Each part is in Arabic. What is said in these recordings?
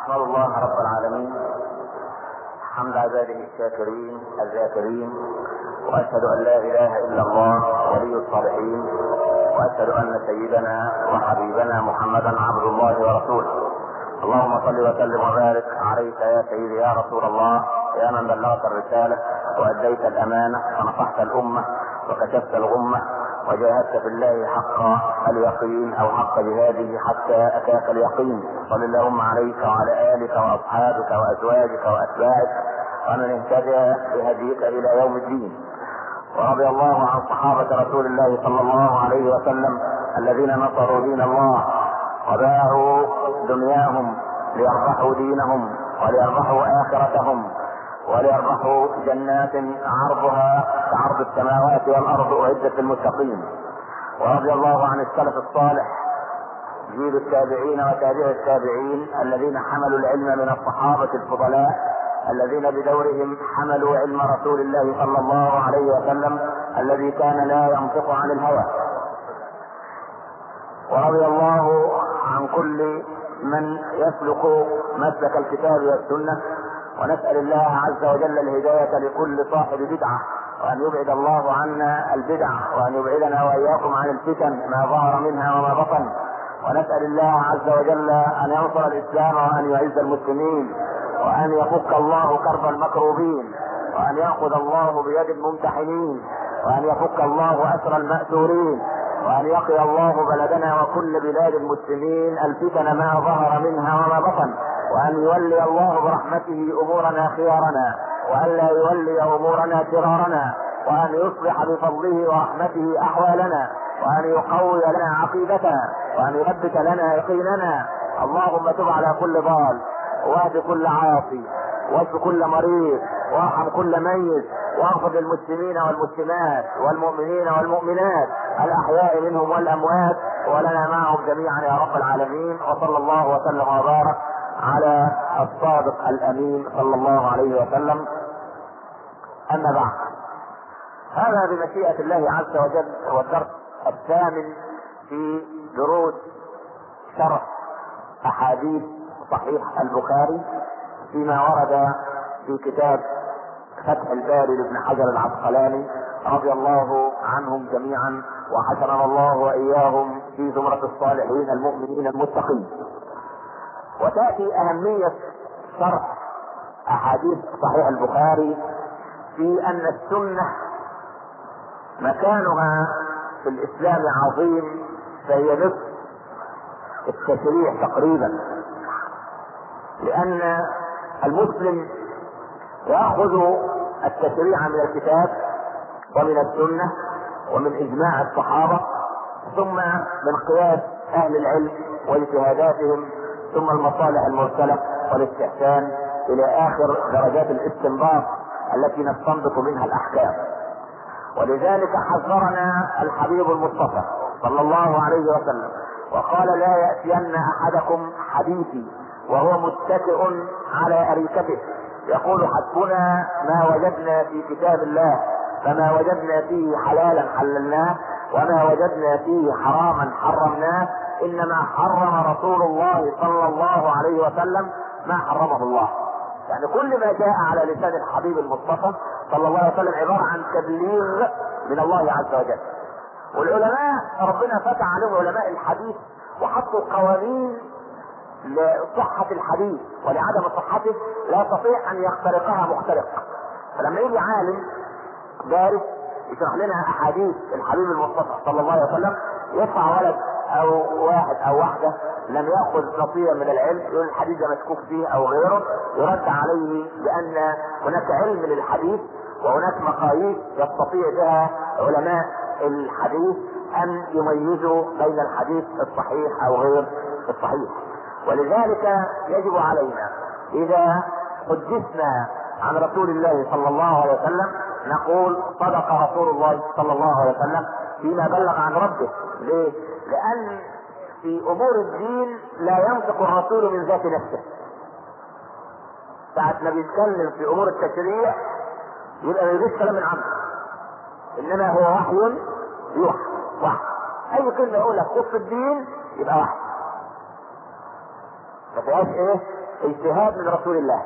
أحمد الله رب العالمين حمد عباده الشاكرين الذاكرين، وأشهد أن لا إله إلا الله ولي الصالحين، وأشهد أن سيدنا وحبيبنا محمدا عبد الله ورسوله. اللهم صل وسلم وبارك عليك يا سيدي يا رسول الله، يا من بلغت الرسالة وأديت الأمانة ونصحت الأمة وكشفت الغمة وجاهدت في الله حق اليقين أو حق جهاده حتى أتاك اليقين. صل اللهم عليك وعلى آلك وأصحابك وأزواجك وأتباعك ومن اهتدى بهديك إلى يوم الدين. ورضي الله عن صحابة رسول الله صلى الله عليه وسلم الذين نصروا دين الله وباعوا دنياهم ليربحوا دينهم وليربحوا آخرتهم وليربحوا جنات عرضها كعرض السماوات والأرض أعدت للمتقين. ورضي الله عن السلف الصالح جيل التابعين وتابع التابعين الذين حملوا العلم من الصحابة الفضلاء الذين بدورهم حملوا علم رسول الله صلى الله عليه وسلم الذي كان لا ينطق عن الهوى. ورضي الله عن كل من يسلك مسلك الكتاب والسنة، ونسأل الله عز وجل الهداية لكل صاحب بدعة، وأن يبعد الله عنا البدع، وأن يبعدنا وإياكم عن الفتن ما ظهر منها وما بطن. ونسأل الله عز وجل أن ينصر الإسلام وأن يعز المسلمين، وأن يفك الله كرب المكروبين، وأن يأخذ الله بيد الممتحنين، وأن يفك الله أسر المأسورين، وأن يقي الله بلدنا وكل بلاد المسلمين الفتن ما ظهر منها وما بطن، وأن يولي الله برحمته أمورنا خيارنا، وأن لا يولي أمورنا شرارنا، وأن يصلح بفضله ورحمته أحوالنا، وأن يقوي لنا عقيدتنا، وأن يثبت لنا يقيننا. اللهم تب على كل ضال، واهد كل عاصي، واشف كل مريض، وارحم كل ميت، واغفر للمسلمين والمسلمات والمؤمنين والمؤمنات الأحياء منهم والأموات، ولنا معهم جميعا يا رب العالمين. وصلى الله وسلم وبارك على الصادق الأمين صلى الله عليه وسلم. أما بعد، هذا بمشيئة الله عز وجل هو الدرس الثامن في دروس شرح أحاديث صحيح البخاري فيما ورد في كتاب فتح الباري لابن حجر العسقلاني رضي الله عنهم جميعا، وحشرنا الله وإياهم في زمرة الصالحين المؤمنين المتقين. وتأتي أهمية شرح أحاديث صحيح البخاري في أن السنة مكانها في الإسلام عظيم، فهي نصف التشريع تقريبا، لأن المسلم يأخذ التشريع من الكتاب ومن السنة ومن إجماع الصحابة، ثم من قياس أهل العلم واجتهاداتهم، ثم المصالح المرسلة والاستحسان إلى آخر درجات الاستنباط التي نستنبط منها الأحكام. ولذلك حذرنا الحبيب المصطفى صلى الله عليه وسلم وقال: لا يأتين أحدكم حديثي وهو متكئ على أريكته يقول حسبنا ما وجدنا في كتاب الله، فما وجدنا فيه حلالا حللناه وما وجدنا فيه حراما حرمناه، إنما حرم رسول الله صلى الله عليه وسلم ما حرمه الله. يعني كل ما جاء على لسان الحبيب المصطفى صلى الله عليه وسلم عبارة عن تبليغ من الله عز وجل. والعلماء ربنا فتح عليهم علماء الحديث وحطوا قوانين لصحة الحديث، ولعدم صحته لا يستطيع أن يخترقها مخترق. فلما يجي عالم دارس يشرح لنا أحاديث الحبيب المصطفى صلى الله عليه وسلم، يطلع ولد أو واحد أو واحدة لم يأخذ نصيبا من العلم يقول الحديث ده مشكوك فيه أو غيره، يرد عليه بأن هناك علم للحديث وهناك مقاييس يستطيع بها علماء الحديث أن يميزوا بين الحديث الصحيح أو غير الصحيح. ولذلك يجب علينا إذا حدثنا عن رسول الله صلى الله عليه وسلم نقول صدق رسول الله صلى الله عليه وسلم فيما بلغ عن ربه. ليه؟ لأن في أمور الدين لا ينطق الرسول من ذات نفسه. ساعة ما بيتكلم في أمور التشريع يبقى ما يجيش كلام من عنه، إنما هو وحي يوحى. وحي أي كلمة يقولها تخص الدين يبقى وحي، ما فيهاش إيه؟ اجتهاد من رسول الله.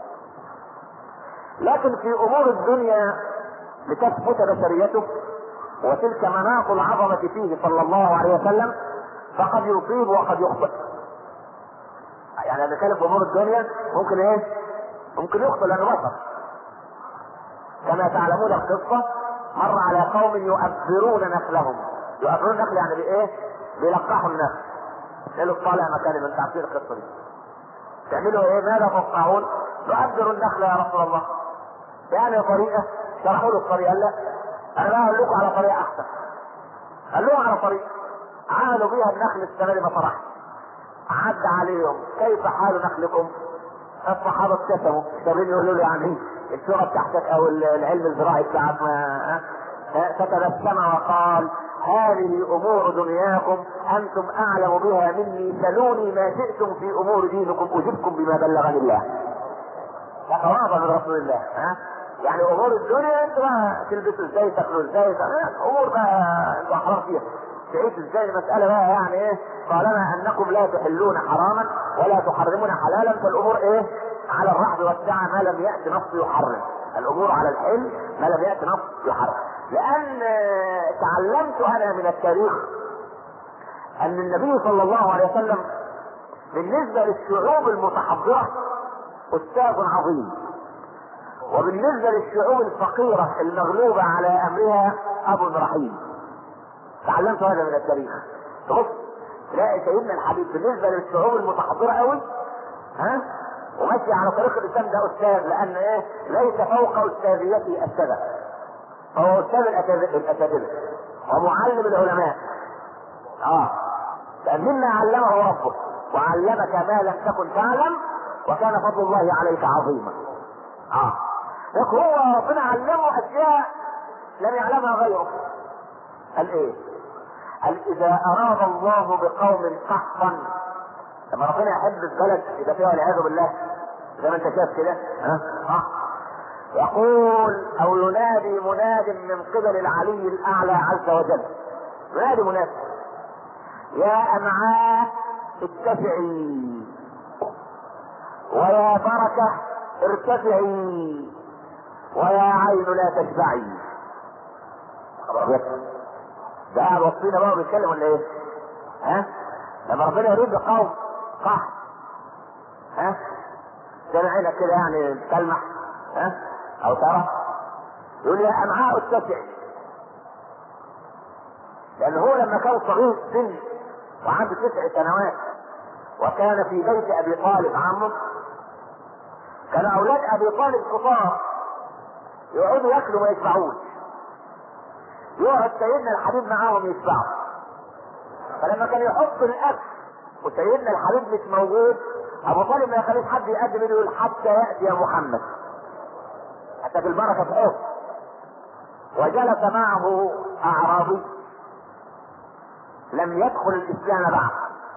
لكن في امور الدنيا لتثبت بشريته وتلك مناط العظمة فيه صلى الله عليه وسلم فقد يصيب وقد يخطئ. يعني انا بتكلم في امور الدنيا ممكن ايه؟ ممكن يخطئ لانه بشر. كما تعلمون القصة مر على قوم يؤبرون نخلهم. يؤبرون النخل يعني بايه؟ بيلقحوا النخل. قالوا طالع مكان من تعبير القصة دي. تعملوا ايه؟ ماذا تفقهون؟ نؤبر النخل يا رسول الله. يعني طريقة شرحوا له الطريقة. لا انا بقى اقول لكم على طريقة احسن. قال لهم على طريقة عادوا بيها النخل السنة دي ما فرحش. عد عليهم كيف حال نخلكم؟ الصحابة ابتسموا شابين يقولوا له يعني الشغل بتاعتك او العلم الزراعي بتاعك ما فتبسم وقال هذه امور دنياكم انتم اعلم بها مني سلوني ما شئتم في امور دينكم اجبكم بما بلغني الله. تواضع من رسول الله. يعني امور الدنيا انت بقى تلبسوا ازاي تاكلوا ازاي امور بقى انتوا احرار فيها تعيشوا ازاي المسألة بقى يعني ايه؟ طالما انكم لا تحلون حراما ولا تحرمون حلالا فالامور ايه؟ على الرحب والسعة ما لم يأتي نص يحرم. الامور على الحل ما لم يأتي نص يحرم. لان تعلمت انا من التاريخ ان النبي صلى الله عليه وسلم بالنسبة للشعوب المتحضرة استاذ عظيم، وبالنسبة للشعوب الفقيرة المغلوبة على امرها ابو رحيم. تعلمت هذا من التاريخ. بص تلاقي سيدنا الحبيب بالنسبة للشعوب المتحضرة قوي وماشي على طريق الاسلام ده استاذ، لان ايه؟ ليس فوق استاذيته السبب. هو استاذ الاساتذة ومعلم العلماء. مما علمه ربك وعلمك ما لم تكن تعلم وكان فضل الله عليك عظيما. لكن هو ربنا علمه اشياء لم يعلمها غيره. قال ايه؟ قال اذا اراد الله بقوم قحطا، لما ربنا يحب البلد يبقى فيها والعياذ بالله زي ما انت شايف كده يقول او ينادي مناد من قبل العلي الاعلى عز وجل. ينادي مناد يا امعاء اتسعي ويا بركة ارتفعي ويا عين لا تشبعي. ده قاعد وصينا بقى بيتكلم ولا ايه؟ لما ربنا يريد بقوم قحط سامع عينك كده يعني تلمح او ترى يقول يا امعاء اتسعي. لان هو لما كان صغير سن وعنده 9 سنوات وكان في بيت ابي طالب عمه، كان اولاد ابي طالب كفار يقعدوا ياكلوا ما يشبعوش، يقعد سيدنا الحبيب معاهم يشبعوا. فلما كان يحط الاكل وسيدنا الحبيب مش موجود ابو طالب ما يخليش حد يقدم يقول حتى ياتي يا محمد، حتى بالبركه تحط. وجلس معه اعرابي لم يدخل الاسلام بعد.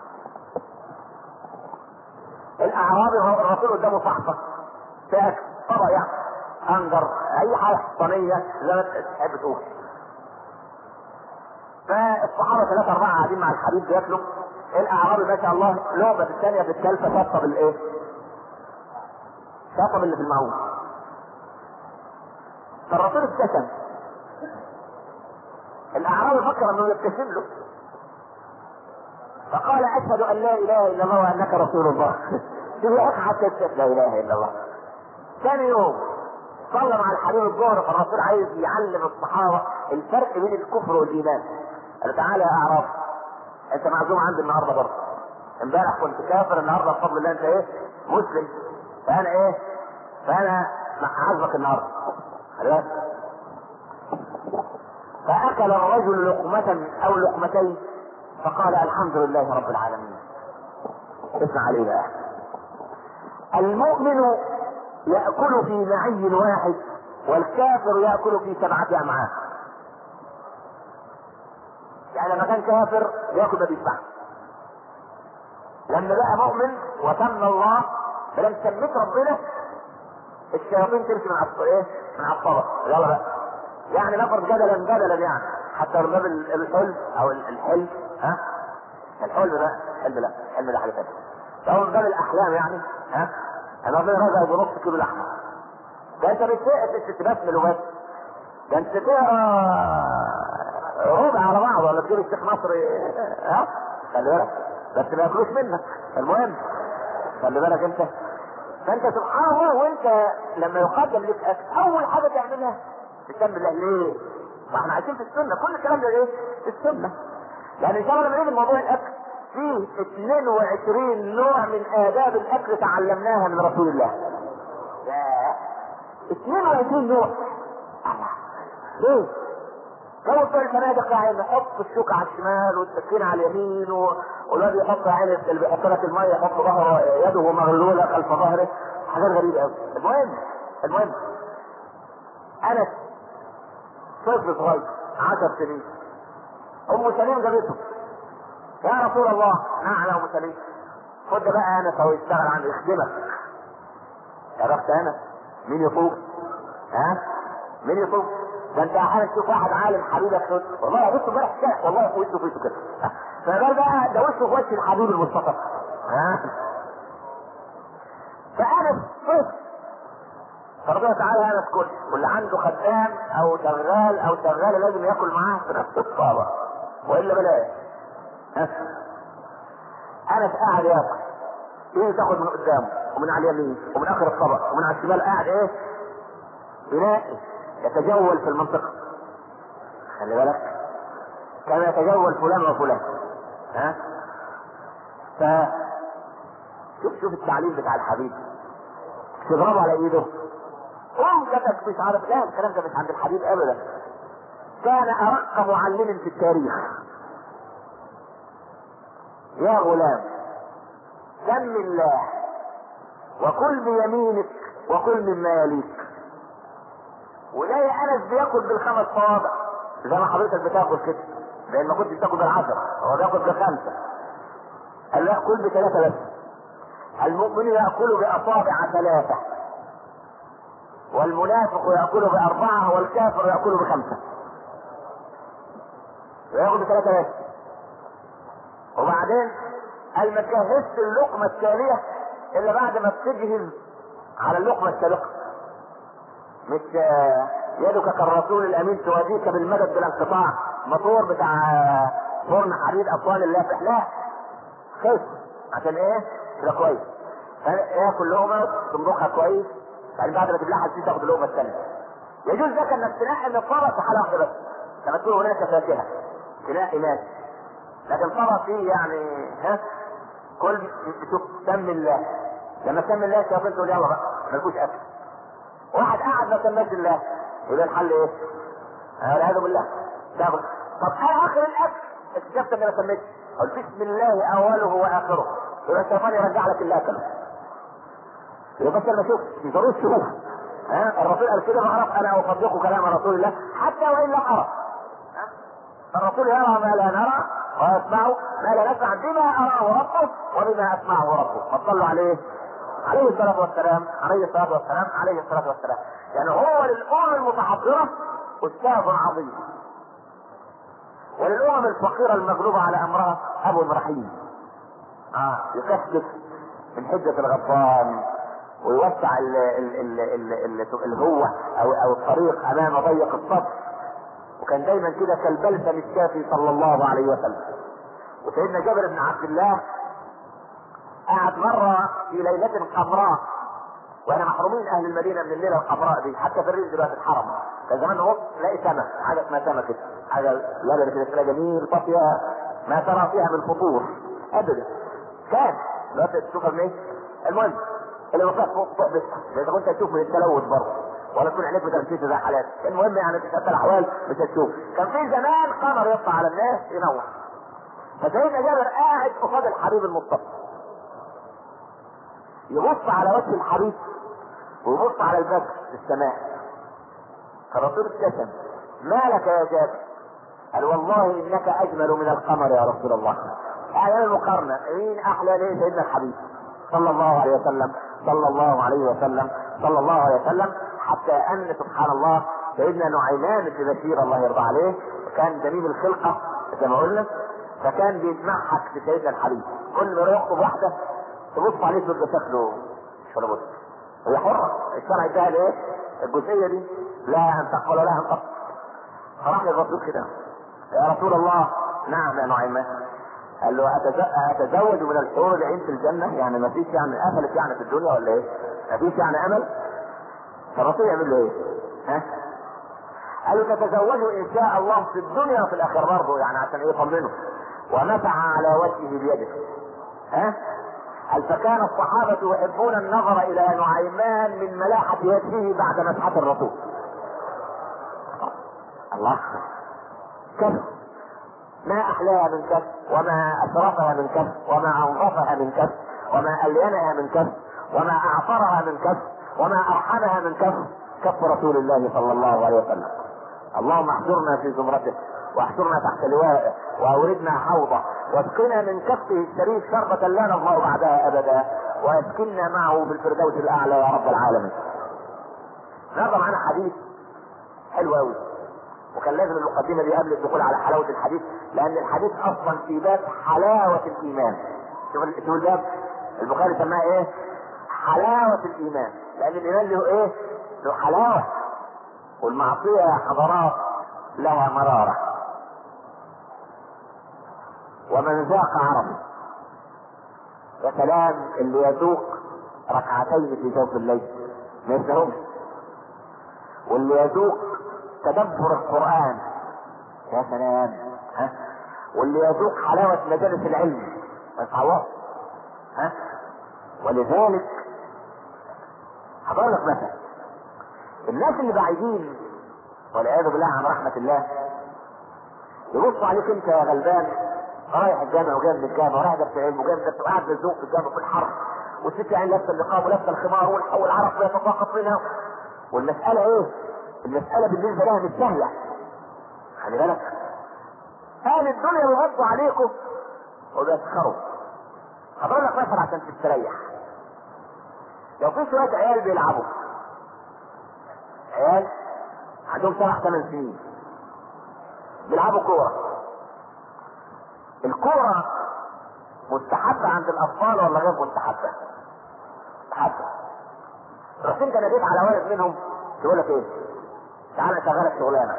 الاعرابي هو الرسول قدامه صحفه تاكل طبق يعني انجر اي حاجه صينيه زي ما تحب تقول. فالصحابه 3 4 قاعدين مع الحبيب بياكلوا. الاعرابي ما شاء الله لعبه الثانيه في الثالثه شطب الايه؟ شطب اللي في المعون. فالرسول ابتسم. الاعرابي فكر انه يبتسم له فقال اشهد ان لا اله الا الله وانك رسول الله. تبقى حتى يكتب لا اله الا الله. ثاني يوم صلى مع الحبيب الظهر، فالرسول عايز يعلم الصحابه الفرق بين الكفر والايمان. قال تعالى يا اعراب انت معزوم عندي النهارده برضه. امبارح كنت كافر، النهارده بفضل الله انت ايه؟ مسلم. فانا ايه؟ فانا عازمك النهارده. خلاص. فاكل الرجل لقمة او لقمتين فقال الحمد لله رب العالمين. اسمع عليه بقى. المؤمن يأكل في معي واحد والكافر يأكل في 7 أمعاء. يعني لما كان كافر يأكل ما بيشبعش. لما بقى مؤمن وتم الله فلما سميت ربنا الشياطين تمشي من على الطبق. يلا بقى يعني نفرض جدلا يعني حتى باب الحلم او الحلم الحلم بقى الحلم ده حاجه ثانيه. لو من باب الاحلام يعني، ها، انا ربنا رزقك بنص كيلو لحمه، ده انت بتبسمل وبس، ده انت تقرا ربع على بعض ولا تجيب الشيخ نصري، ها، خلي بالك بس ما ياكلوش منك. المهم خلي بالك انت، فانت سبحان الله وانت لما يقدم لك اكل اول حاجه تعملها تسمي الله. ليه؟ ما احنا عايشين في السنه، كل الكلام ده ايه؟ في السنه. يعني ان شاء الله لما نيجي لموضوع الاكل فيه 22 نوع من آداب الأكل تعلمناها من رسول الله. 22 نوع. ليه؟ لو بتوع الفنادق يعني نحط الشوكة على الشمال والسكين على اليمين والواد يحط عين اللي بيحط لك المية يحط ظهره يده مغلولة خلف ظهره، حاجات غريبة قوي. المهم أنا طفل صغير 10 سنين، أم سليم جابته، يا رسول الله نعم يا ام سليم خد بقى انس اهو يشتغل عندي يخدمك. عرفت انس مين يطوف؟ ها؟ مين يطوف؟ ده انت احيانا تشوف واحد عالم حبيبك تقول والله يا بص امبارح كده والله وشه في وشه كده، فقال بقى ده وشه في وش الحبيب المصطفى. ها؟ فانس طفل، فربنا تعالى انس كل واللي عنده خدام او شغاله لازم ياكل معاه في نفس الطابق والا بلاش. انس قاعد ياكل، ايه تاخد من قدامه ومن على اليمين ومن اخر الطبق ومن على الشمال، قاعد ايه؟ ينائي يتجول في المنطقه. خلي بالك كان يتجول فلان وفلان. ها؟ شوف التعليم بتاع الحبيب، تضربه على ايده كتك مش عارف. لا الكلام ده مش عند الحبيب ابدا. كان ارق معلم في التاريخ. يا غلام سم الله وكل بيمينك وكل مما يليك. ولاقي انس بياكل بالخمس صوابع زي ما حضرتك بتاكل كده، لان ما كنتش بتاكل بالعشرة، هو بياكل بالخمسة. قال لا كل بثلاثة بس. المؤمن يأكل بأصابع 3 والمنافق يأكل ب4 والكافر يأكل ب5. ويأكل ب3 بس. وبعدين قال ما تجهزش اللقمة التالية الا بعد ما تجهز على اللقمة السابقة. مش يدك كالرسول الامين توديك بالمدد بلا انقطاع، موتور بتاع فرن حديد اطوال اللافح، لا خف عشان ايه؟ تبقى كويس. ياكل لقمة تمضخها كويس، بعد ما تبلعها تاخد اللقمة الثانية. يجوز لك انك تنقي من الطبق في حالة واحدة بس، لما تكون هناك فاكهة تنقي ماشي، لكن طبق فيه يعني ها كل شوف سم الله. لما سم الله الشياطين تقول يلا بقى مالكوش اكل. واحد قاعد ما سماش الله يبقى الحل ايه؟ والعياذ بالله تاخد. طب انا اخر الاكل اكتشفت اني ما سميتش، قلت بسم الله اوله واخره، يبقى الشيطان يرجع لك الاكل. يبقى بس ما شوف في ضروري تشوف. ها الرسول قال كده بعرف انا اصدق كلام رسول الله حتى وان لم ارى. الرسول يرى ما لا نرى ويسمع ما لا نسمع، بما اراه ربه وبما اسمعه ربه. فصلوا عليه عليه الصلاه والسلام عليه الصلاه والسلام عليه الصلاه والسلام. يعني هو للامم المتحضره استاذ عظيم، وللامم الفقيره المغلوبه على امرها ابو رحيم. يكشف من حجه الغضبان ويوسع الهوة او الطريق امام ضيق الصدر، وكان دايما كده كالبلسم الشافي صلى الله عليه وسلم. وسيدنا جابر بن عبد الله قعد مرة في ليلة حمراء، وانا محرومين اهل المدينة من الليلة الحمراء دي، حتى في الريف دلوقتي الحرم كان زمان نبص تلاقي سمك، حاجة اسمها سمك كده، حاجة لبنة كده تلاقي جميل طافية ما ترى فيها من فطور ابدا. كان دلوقتي تشوفها من ايه؟ المهم اللي وقف فوق بس اذا كنت تشوف من التلوث برضه ولا تكون عينيك بتمشيش زي حالات. المهم يعني في حتى الاحوال مش هتشوف. كان في زمان قمر يطلع على الناس ينور، فسيدنا جابر قاعد قصاد الحبيب المصطفى يبص على وجه الحبيب ويبص على البدر في السماء. فالرسول ابتسم، ما لك يا جابر؟ قال والله انك اجمل من القمر يا رسول الله. اعلان المقارنه مين احلى ليه؟ سيدنا الحبيب صلى الله عليه وسلم صلى الله عليه وسلم صلى الله عليه وسلم. حتى ان سبحان الله سيدنا نعيمان بن بشير الله يرضى عليه كان جميل الخلقه زي ما قلنا، فكان بيسمعك في سيدنا الحبيب كل ما يخطب واحده تبص عليه تقول ده شكله مش ولا بد. هي حرة، الشرع اداها الايه؟ الجزئية دي، لا ان تقبل ولا ان تقبل. فراح للرسول كده: يا رسول الله. نعم يا نعيمان. قال له: اتزوج من الحور العين في الجنة؟ يعني ما فيش يعني قفلت يعني في الدنيا ولا ايه؟ ما فيش يعني امل؟ فالرسول يعمل له ايه؟ ها؟ قال له: تتزوجوا ان شاء الله في الدنيا وفي الاخره برضه، يعني عشان ايه؟ يطمنه. ومسح على وجهه بيده. ها؟ قال: فكان الصحابة يحبون النظر الى نعيمان من ملاحة وجهه بعد مسحة الرسول. الله، كذب ما احلاها من كف، وما اشرفها من كف، وما انظفها من كف، وما الينها من كف، وما اعطرها من كف، وما ارحمها من كف، كف رسول الله صلى الله عليه وسلم. اللهم احشرنا في زمرته، واحشرنا تحت لوائه، واوردنا حوضه، واسقنا من كفه الشريف شربة لا نظمأ بعدها ابدا، واسكننا معه في الفردوس الاعلى يا رب العالمين. النهارده معانا حديث حلو قوي، وكان لازم المقدمه دي قبل الدخول على حلاوه الحديث، لان الحديث اصلا في باب حلاوه الايمان. شوف الباب البخاري سماها ايه؟ حلاوه الايمان، لان الايمان له ايه؟ له حلاوه، والمعصيه يا حضرات لها مراره، ومن ذاق عرف. يا سلام اللي يذوق ركعتين في جوف الليل ما يسهرش، واللي يذوق تدبر القرآن يا سلام، ها؟ واللي يذوق حلاوة مجالس العلم ما يتعوضش، ها؟ ولذلك هقول لك مثلا: الناس اللي بعيدين والعياذ بالله عن رحمة الله يبصوا عليك انت يا غلبان رايح الجامع وجاي من الجامع ورايح درس علم وجاي من درس وقاعد بالذوق في الجامع في الحر، والست يعني لابسه النقاب ولابسه الخمار والعرق بيتساقط منها، والمسألة ايه؟ المسألة بالنسبة لها مش سهلة. خلي بالك، اهل الدنيا بيغطوا عليكم وبيسخروا. هضرب لك مثلا عشان تستريح: لو في شوية عيال بيلعبوا، عيال عندهم 7-8 سنين بيلعبوا كورة، الكورة مستحبة عند الأطفال ولا غير مستحبة؟ مستحبة. رحت انت ناديت على ولد منهم تقول لك ايه؟ تعالى اشغلك شغلانه،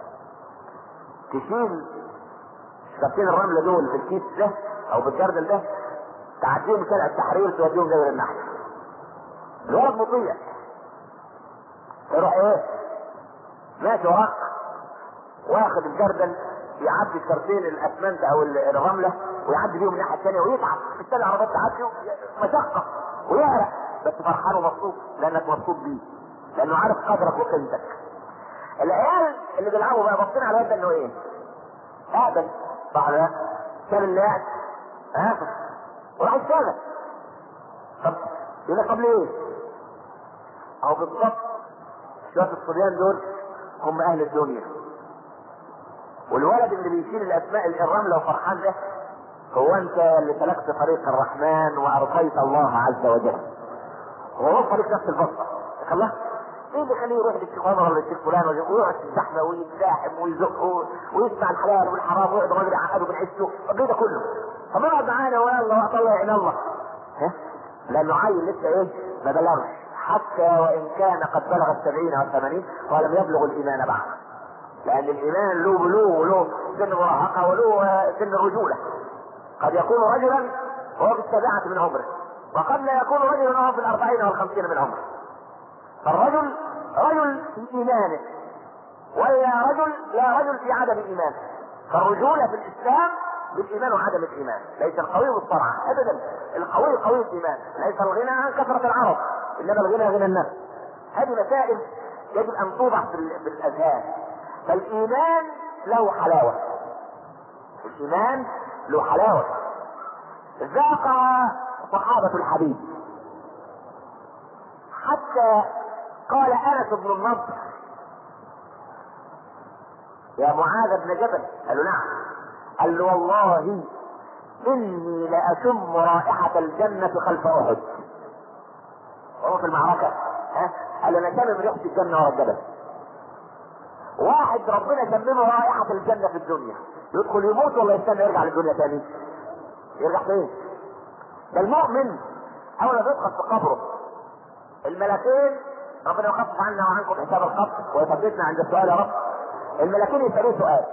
تشيل شبكتين الرمله دول في الكيس ده او بالجردل ده، تعديهم شارع التحرير توديهم زي النحل. الولد مطيع، يروح ايه؟ ماشي وراك واخد الجردل يعدي الشرطين الاسمنت او الرمله ويعدي بيهم الناحيه الثانيه ويتعب في الثانيه العربيات تعدي مشقه ويعرق، بس فرحان ومبسوط لانك مبسوط بيه، لانه عارف قدرك وقيمتك. العيال اللي بيلعبوا بقى باصين على الواد انه ايه؟ اهبل، صح ولا لا؟ كان اللي قاعد هاخد وراح يشتغل. طب يقول لك طب ليه؟ اهو بالظبط شويه الصبيان دول هم اهل الدنيا، والولد اللي بيشيل الاسماء الرمله وفرحان ده هو انت اللي سلكت طريق الرحمن وارضيت الله عز وجل. هو وصل لك نفس البسطه. الله، ايه اللي يخليه يروح للشيخ عمر ولا للشيخ فلان ويقعد في الزحمه ويتزاحم ويزق ويسمع الحلال والحرام ويقعد الراجل يعقده من عيشته؟ طب ايه ده كله؟ طب اقعد معانا ويلا واطلع عين الله. ها؟ لانه عيل لسه ايه؟ ما بلغش، حتى وان كان قد بلغ 70 أو 80 ولم يبلغ الايمان بعد. لان الايمان له بلوغ وله سن مراهقه وله سن رجوله. قد يكون رجلا وهو في 7 من عمره، وقد لا يكون رجلا وهو في 40 أو 50 من عمره. فالرجل رجل في ايمانه، ولا رجل لا رجل في عدم ايمانه. فالرجولة في الاسلام بالايمان وعدم الايمان، ليس القوي بالصرعة ابدا، القوي قوي الايمان، ليس الغنى عن كثرة العرب انما الغنى غنى النفس. هذه مسائل يجب ان توضع في الاذهان. فالايمان له حلاوة، الايمان له حلاوة. ذاق صحابة الحبيب حتى قال انس بن النضر: يا معاذ بن جبل. قال له: نعم. قال له: والله اني لاشم رائحة الجنة خلف احد. وهو في المعركة قال له: انا شامم ريحة الجنة ورا الجبل. واحد ربنا شممه رائحة الجنة في الدنيا يدخل يموت ولا يستنى يرجع للدنيا تاني؟ يرجع فين؟ ده المؤمن اول ما تدخل في قبره الملكين، ربنا يخفف عنا وعنكم حساب القبر ويثبتنا عند السؤال يا رب. الملكين يسألوه سؤال: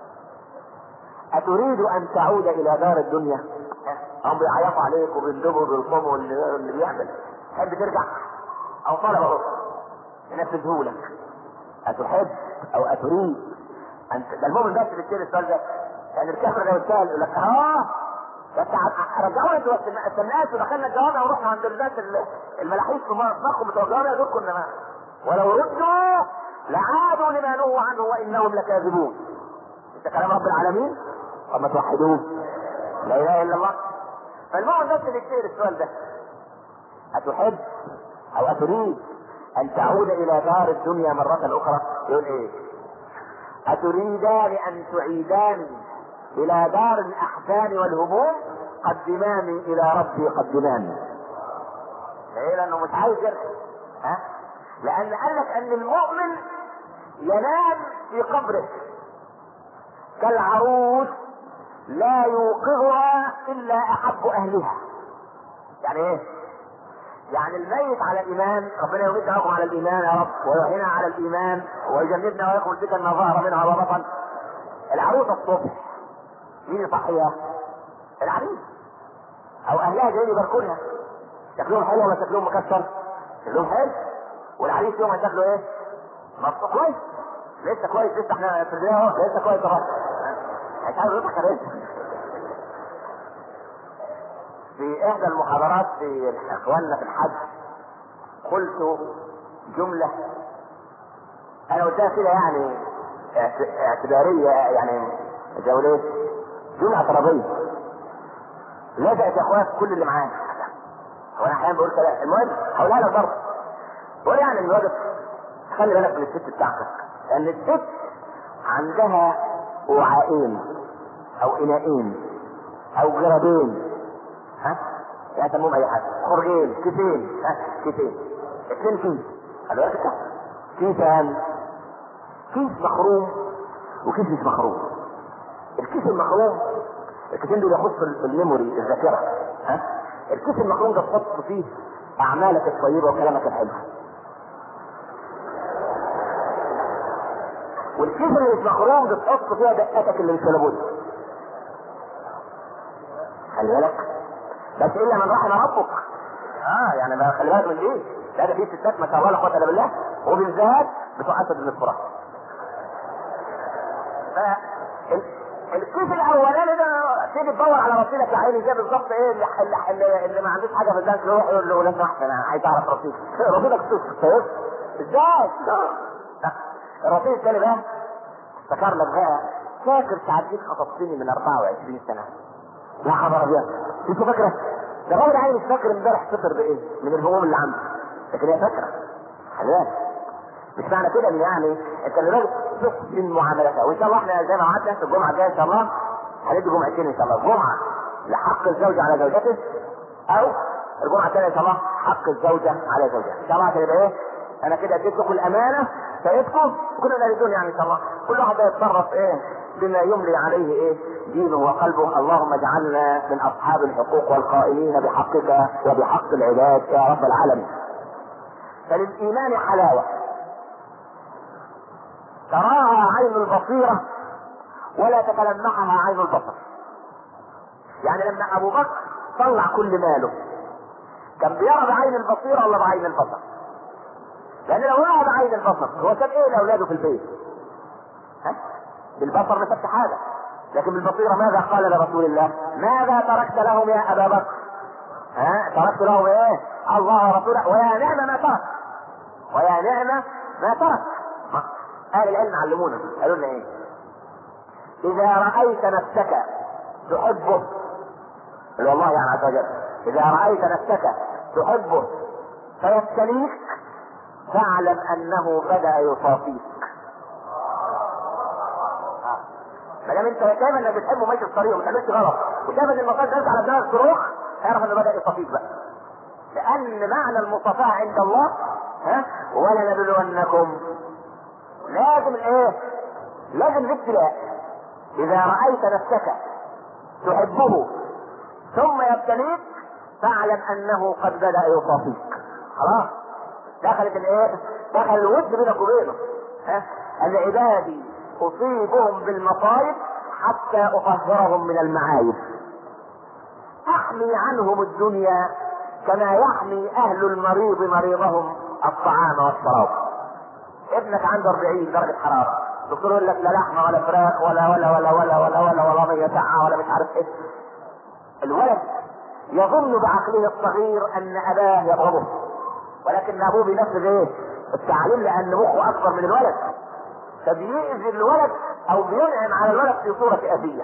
أتريد أن تعود إلى دار الدنيا؟ هم بيعيطوا عليك وبيندبوا وبيلطموا اللي بيعمل. تحب ترجع؟ أو طلب أهو ينفذه لك. أتحب أو أتريد أن ده المؤمن بس بيسأل السؤال ده. يعني الكافر لو اتسأل يقول لك بس رجعونا انتوا السماءات ودخلنا الجوامع ورحنا عند الناس الملاحيس في مخهم بتوع الجوامع دول كنا ولو ردوا لعادوا لما نهوا عنه وانهم لكاذبون. انت كلام رب العالمين. طب ما توحدوه، لا اله الا الله. فالمؤمن بس بيسأل السؤال ده: أتحب أو أتريد أن تعود إلى دار الدنيا مرة أخرى؟ يقول إيه؟ أتريدان أن تعيدان إلى دار الأحزان والهموم؟ قدماني إلى ربي قدماني. ليه؟ لأنه مش عايز يرجع. لأن قال لك أن المؤمن ينام في قبره كالعروس لا يوقظها إلا أحب أهلها. يعني إيه؟ يعني الميت على الإيمان، ربنا يمدكم على الإيمان يا رب ويحيينا على الإيمان ويجنبنا ويخرج بك ما ظهر منها وبطن. العروس الصبح مين يصحيها؟ العريس او اهلها جايين يباركونها. شكلهم حلو ولا شكلهم مكسر؟ شكلهم حلو. والعريس يوم شكله ايه؟ مبسوط كويس، لسه كويس، لسه احنا في البدايه اهو، لسه كويس اهو. مش عايز يضحك عليك. في احدى المحاضرات في اخواننا في الحج قلت جمله انا قلتها كده يعني اعتباريه، يعني جولات جمله اعتراضيه لزقت يا اخويا في كل اللي معانا. وانا احيانا بقول كده، المهم هقولها لك برضه. بقول يعني الواجب خلي بالك من الست بتاعتك، لان الست عندها وعاءين او اناءين او جرابين، يعني سموهم اي حاجه، خرجين، كيسين، كيسين، 2 كيس. خلي بالك كده، كيسان، كيس مخروم وكيس مش مخروم. الكيس المخروم الكيسين دول يخص الميموري الذاكره، الكيس المخروم ده تحط فيه اعمالك الطيبه وكلامك الحلو. والكيس اللي مش مخروم ده تحط فيها دقاتك اللي مش لابد. خلي بالك بس الا من رحم ربك. يعني ما خلي بالك من دي. ده في ستات ما شاء الله لا قوه الا بالله، وبالذات بتوع اسد بن الفرات. الكيس الاولاني ده تيجي تدور على رصيدك يا عيني زي بالظبط ايه اللي ما عندوش حاجه في البنك يروح يقول له لازم احسن انا عايز اعرف رصيدك صفر. ازاي؟ الرصيد الثاني بقى افتكر لك بقى، فاكر ساعات دي خطبتني من 24 سنه؟ يا خبر ابيض، انت فاكره؟ ده الراجل عايز مش فاكر امبارح فطر بايه من الهموم اللي عنده، لكن هي فاكره. خلاص مش معنى كده ان يعني انت الراجل تحسن معاملتها. وان شاء الله احنا زي ما وعدنا في الجمعه الجايه ان شاء الله هندي جمعتين ان شاء الله، جمعه لحق الزوج على زوجته، او الجمعه الثانيه ان شاء الله حق الزوجه على زوجها. ان شاء الله هتبقى ايه؟ انا كده اديت لكم الامانه سيدكم كلنا للدنيا يعني ان شاء الله، كل واحد يتصرف ايه بما يملي عليه ايه دينه وقلبه. اللهم اجعلنا من اصحاب الحقوق والقائمين بحقك وبحق العباد يا رب العالمين. فللايمان حلاوه تراها عين البصيره ولا تتلمحها عين البصر. يعني لما ابو بكر طلع كل ماله كان بيرى بعين البصيره ولا بعين البصر؟ لان لو رأى بعين البصر هو ساب ايه لاولاده في البيت؟ بالبصر ما سابش حاجه، لكن بالبصيره ماذا قال لرسول الله؟ ماذا تركت لهم يا ابا بكر؟ تركت لهم ايه؟ الله ورسوله، ويا نعم ما ترك، ويا نعم ما ترك. اهل العلم علمونا قالوا لنا ايه؟ اذا رايت نفسك تحبه، والله يعني عز وجل، اذا رايت نفسك تحبه فيبتليك فاعلم انه بدا يصافيك. ما دام انت شايف انك بتحبه ماشي في الطريق وما تعملش غلط وشايف ان المصائب تنزل على دماغك صاروخ، اعرف انه بدا يصافيك بقى. لان معنى المصافحه عند الله ولنبلونكم، لازم الايه؟ لازم الابتلاء. اذا رايت نفسك تحبه ثم يبتليك فاعلم انه قد بدأ يصافيك. خلاص دخلت الايه؟ دخل الود بينك وبينه. العبادي اصيبهم بالمصائب حتى اطهرهم من المعايب. احمي عنهم الدنيا كما يحمي اهل المريض مريضهم الطعام والشراب. ابنك عنده 40 درجة حرارة، الدكتور يقول لك لا لحمة ولا فراخ ولا مية ساعة ولا مش عارف ايه. الولد يظن بعقله الصغير ان اباه يضربه، ولكن ابوه بينفذ ايه؟ التعليم، لان مخه اكبر من الولد، فبيأذي الولد او بينعم على الولد في صورة اذية.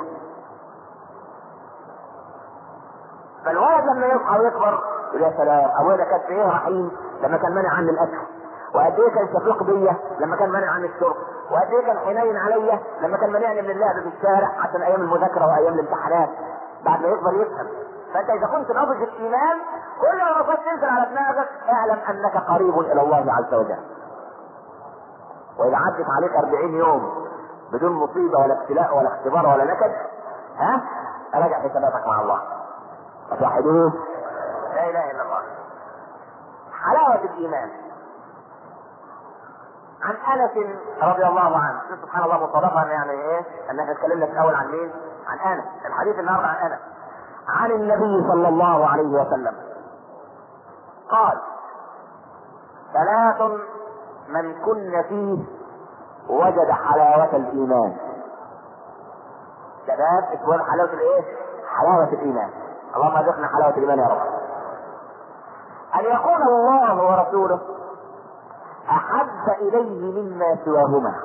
فالولد لما يصحى ويكبر يقول يا سلام ابويا ده كان في ايه رحيم لما كان مانع عني الاكل، وقد ايه كان شفيق بيا لما كان مانع عني الشرب، وقد ايه كان حنين عليا لما كان مانعني من اللعب في الشارع عشان ايام المذاكره وايام الامتحانات. بعد ما يكبر يفهم. فانت اذا كنت ناضج الايمان كل ما المفروض تنزل على دماغك اعلم انك قريب الى الله عز وجل. واذا عدت عليك 40 يوم بدون مصيبه ولا ابتلاء ولا اختبار ولا نكد، راجع حساباتك مع الله. فتوحدوه لا اله الا الله. حلاوه الايمان. عن انس رضي الله عنه، سبحان الله مصادفه يعني ايه ان احنا اتكلمنا في الاول عن مين؟ عن انس. الحديث النهارده عن انس. عن النبي صلى الله عليه وسلم قال: ثلاث من كن فيه وجد حلاوة الايمان. شباب اسمه حلاوة الايه؟ حلاوة الايمان. اللهم ارزقنا حلاوة الايمان يا رب. ان يكون الله ورسوله احب اليه مما سواهما،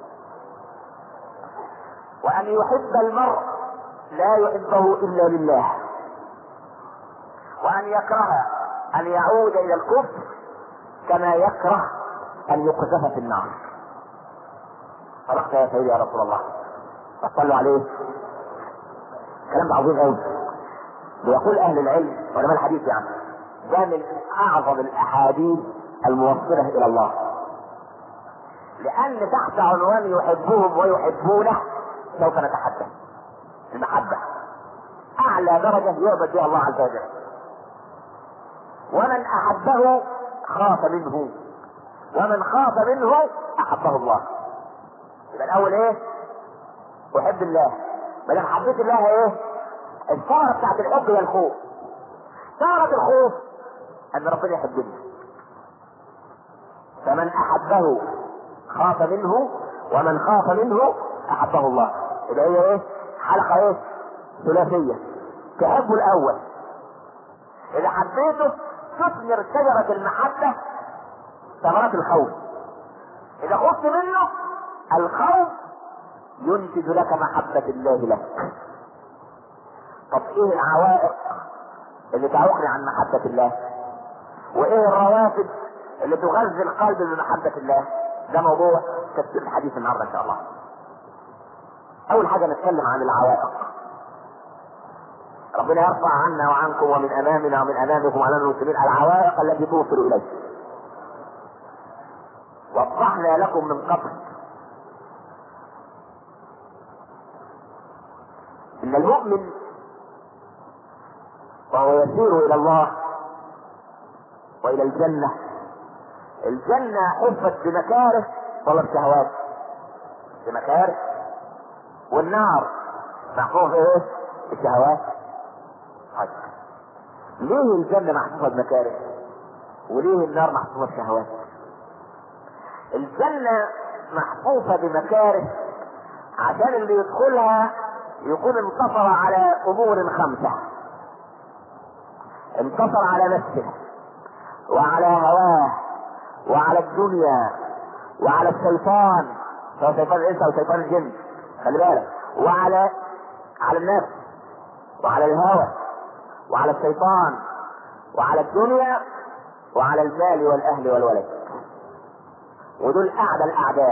وان يحب المرء لا يحبه الا لله، وان يكره ان يعود الى الكفر كما يكره ان يقذف في النار. صدقت يا سيدي يا رسول الله. صلوا عليه. كلام عظيم قوي. بيقول اهل العلم علماء الحديث يعني ده من اعظم الاحاديث الموصله الى الله، لان تحت عنوان يحبهم ويحبونه سوف نتحدث. المحبه اعلى درجه يعبد بها الله عز وجل. ومن احبه خاف منه، ومن خاف منه احبه الله. يبقى الاول ايه؟ احب الله. ما دام حبيت الله ايه؟ الثمره بتاعت الحب هي الخوف. ثمره الخوف ان ربنا يحبني. فمن احبه خاف منه، ومن خاف منه احبه الله. يبقى هي ايه؟ حلقه ايه؟ ثلاثيه. تحب الاول، اذا حبيته تثمر شجره المحبه ثمرات الخوف. اذا خفت منه الخوف ينتج لك محبه الله لك. طب ايه العوائق اللي تعوقني عن محبه الله؟ وايه الروافد اللي تغذي القلب بمحبه الله؟ ده موضوع تفسير الحديث النهارده ان شاء الله. اول حاجه نتكلم عن العوائق. ربنا يرفع عنا وعنكم ومن امامنا ومن امامكم على المسلمين العوائق التي توصل اليه. وضحنا لكم من قبل ان المؤمن وهو يسير الى الله والى الجنه، الجنه حفت بمكاره ولا بشهوات؟ بمكاره. والنار محفوظه ايه؟ بالشهوات. ليه الجنه محفوظه بمكاره وليه النار محفوظه بشهوات؟ الجنه محفوظه بمكاره عشان اللي يدخلها يكون انتصر على امور خمسه. انتصر على نفسه وعلى هواه وعلى الدنيا وعلى الشيطان، سواء شيطان الانس او شيطان الجن، خلي بالك، وعلى النفس وعلى الهوى وعلى الشيطان وعلى الدنيا وعلى المال والاهل والولد. ودول اعدى الاعداء.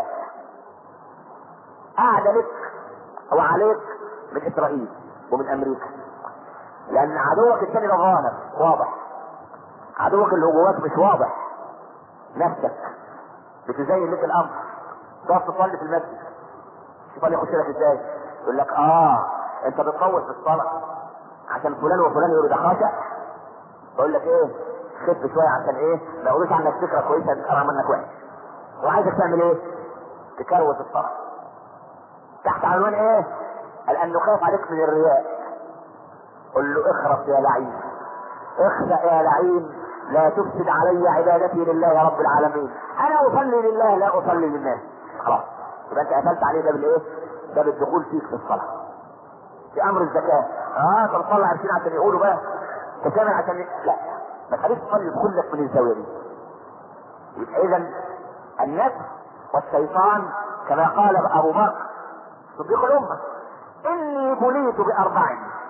اعدى لك وعليك من اسرائيل ومن امريكا، لان عدوك الثاني ده ظاهر واضح. عدوك اللي جواك مش واضح. نفسك بتزين لك الامر. تقف تصلي في المسجد، الشيطان يخش لك ازاي؟ يقول لك انت بتطول في الصلاه عشان فلان وفلان يقولوا ده خاشع، بقول لك ايه، خف شويه عشان ايه ما يقولوش عنك فكره كويسه تقرا منك وحش. وعايزك تعمل ايه؟ تكروت الصلاه. تحت عنوان ايه؟ قال انه خايف عليك من الرياء. قل له اخرس يا لعين، اخسأ يا لعين، لا تفسد علي عبادتي لله رب العالمين، انا اصلي لله لا اصلي للناس. خلاص يبقى انت قفلت عليه باب الايه؟ باب الدخول فيك في الصلاه. في امر الزكاه طب صلى 20 عشان يقولوا بقى تكامل عشان لا، ما تخليش تصلي كلك من الزاويه دي. يبقى اذا النفس والشيطان كما قال ابو بكر صديق الامه: اني بليت باربع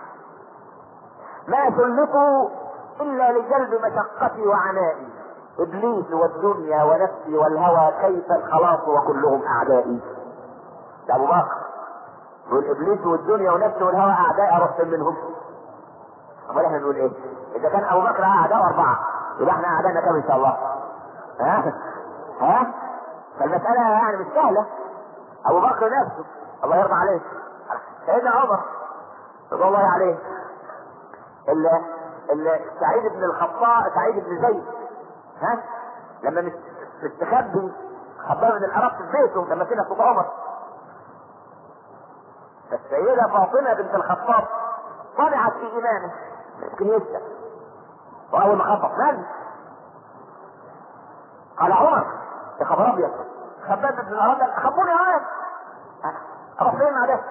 ما سلكوا الا لجلب مشقتي وعنائي، ابليس والدنيا ونفسي والهوى كيف الخلاص وكلهم اعدائي. ده ابو بكر يقول ابليس والدنيا ونفسي والهوى اعدائي، اروح منهم. امال احنا نقول ايه؟ اذا كان ابو بكر اعداء 4 يبقى احنا اعدائنا كام ان شاء الله؟ ها فالمساله يعني مش سهله. ابو بكر نفسه الله يرضى عليه، سيدنا عمر رضي الله عليه، سعيد بن الخطاب، سعيد بن زيد، لما مستخبي خباه من العراق في بيته لما كنا صوت عمر، فالسيدة فاطمة بنت الخطاب طمعت في ايمانه يمكن يسلم، واول ما خطب من؟ قال عمر يا خبر ابيض، خباب بن الارض خبوني عاد اروح فين مع ده؟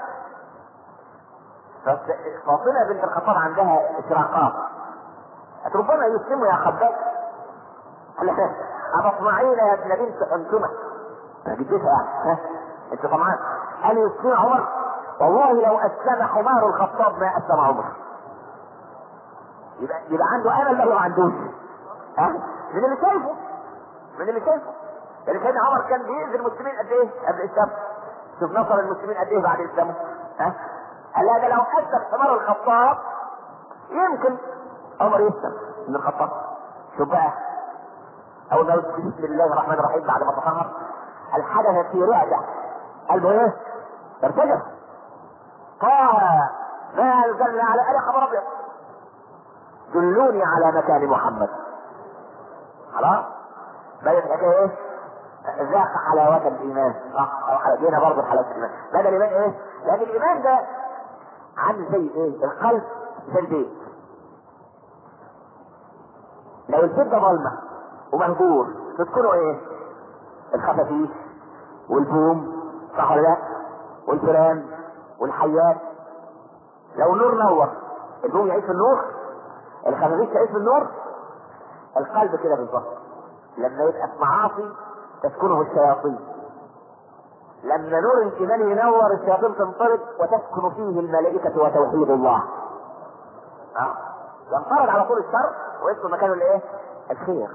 فاطمة بنت الخطاب عندها اشراقات، ربما يسلموا يا خباب. قال لك أتطمعين يا ابن بنت حنتمة؟ انا جدتها يعني انت طمعان ان يسلم عمر؟ والله لو اسلم حمار الخطاب ما اسلم عمر. يبقى عنده امل له ما عندوش. من اللي شايفه يعني سيدنا عمر كان بيأذي المسلمين قد ايه قبل الاسلام؟ شوف نصر المسلمين قد ايه بعد الاسلام. قال هذا لو اسلم حمار الخطاب يمكن عمر يسلم من الخطاب. شوف بقى اول ما يقول بسم الله الرحمن الرحيم بعد ما تطهر الحدث في رعدة قلبه ايه؟ ارتجف. طه ما انزلنا على اله خبر ابيض دلوني على مكان محمد. خلاص بدأت الحكايه ايه؟ ذاق حلاوة الايمان. صح جينا برضه حلاوة الايمان. بدأ الايمان ايه؟ لان الايمان ده عامل زي ايه؟ القلب زي البيت. لو البيت ده ظلمه ومهجور تذكروا ايه؟ الخفافيش والبوم، صح ولا لا؟ والفيران والحيات. لو النور نور البوم يعيش في النور، الخفافيش يعيش في النور. القلب كده بالظبط لما يبقى في معاصي تسكنه الشياطين، لما نور الايمان ينور الشياطين تنطرد وتسكن فيه الملائكه وتوحيد الله. ينطرد على طول الشر ويدخل مكانه الايه؟ الخير.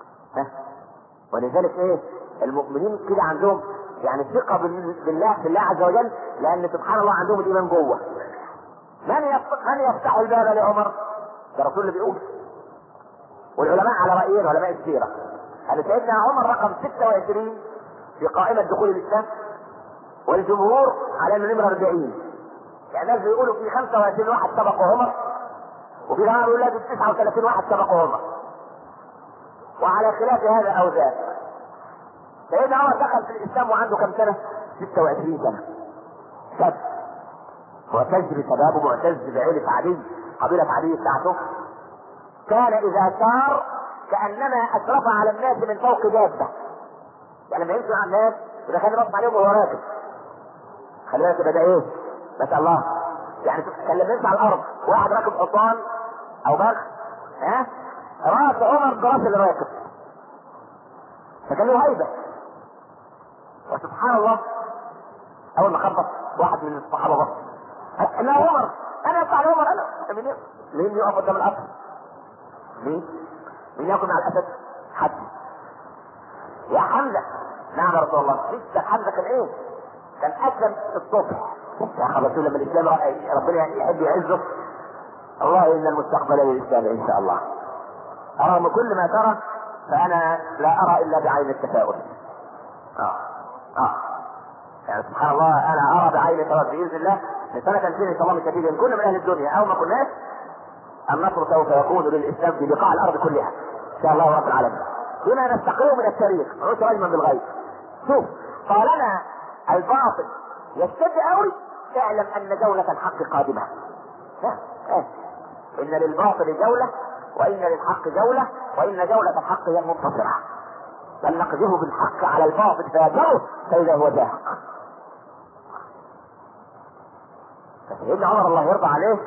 ولذلك ايه المؤمنين كده عندهم يعني ثقه بالله في الله عز وجل، لان سبحان الله عندهم الايمان جوه. من يفتح الباب لعمر؟ ده الرسول اللي بيقول. والعلماء على رايين علماء السيره ان سيدنا عمر رقم 26 في قائمه دخول الاسلام، والجمهور على انه نمره 40. يعني الناس بيقولوا في 25 واحد سبقوا عمر، وفي جماعه بيقول لا 39 واحد سبقوا عمر. وعلى خلاف هذا او ذاك سيدنا عمر دخل في الاسلام وعنده كم سنه؟ 26 سنه. شاب معتز بشبابه، معتز بعيلة عدي، قبيلة عدي بتاعته. كان اذا سار كانما اشرف على الناس من فوق دابه. يعني لما يمشي مع الناس يبقى كان يبص عليهم وهو راكب. خلي بالك ده ايه؟ ما شاء الله. يعني كان لما يمشي على الارض واحد راكب حصان او بغل راس عمر براس اللي راكب، فكان له هيبه. وسبحان الله اول ما خبط واحد من الصحابه بص انا عمر، انا اطلع عمر، انا مين يقف قدام القصر؟ مين ياكل مع الاسد؟ حد. يا حمزه. نعم يا رسول الله. لسه حمزه كان ايه؟ كان اسلم الصبح. يا خبر لما الاسلام ربنا يحب يعزه. الله ان المستقبل للاسلام ان شاء الله. رغم كل ما ترى فانا لا ارى الا بعين التفاؤل. يعني سبحان الله انا ارى بعين التفاؤل باذن الله في سنه 2000 ان شاء الله مش كثير كنا من اهل الدنيا او ما كناش النصر سوف يكون للاسلام في بقاع الارض كلها ان شاء الله رب العالمين. بما نستقيه من التاريخ نعيش رجما بالغيب. شوف، طالما الباطل يشتد قوي اعلم ان جولة الحق قادمة. ان للباطل جولة وان للحق جولة وان جولة الحق هي المنتصرة. بل نقذفه بالحق على الباطل فيجره فاذا هو زاهق. فسيدنا عمر الله يرضى عليه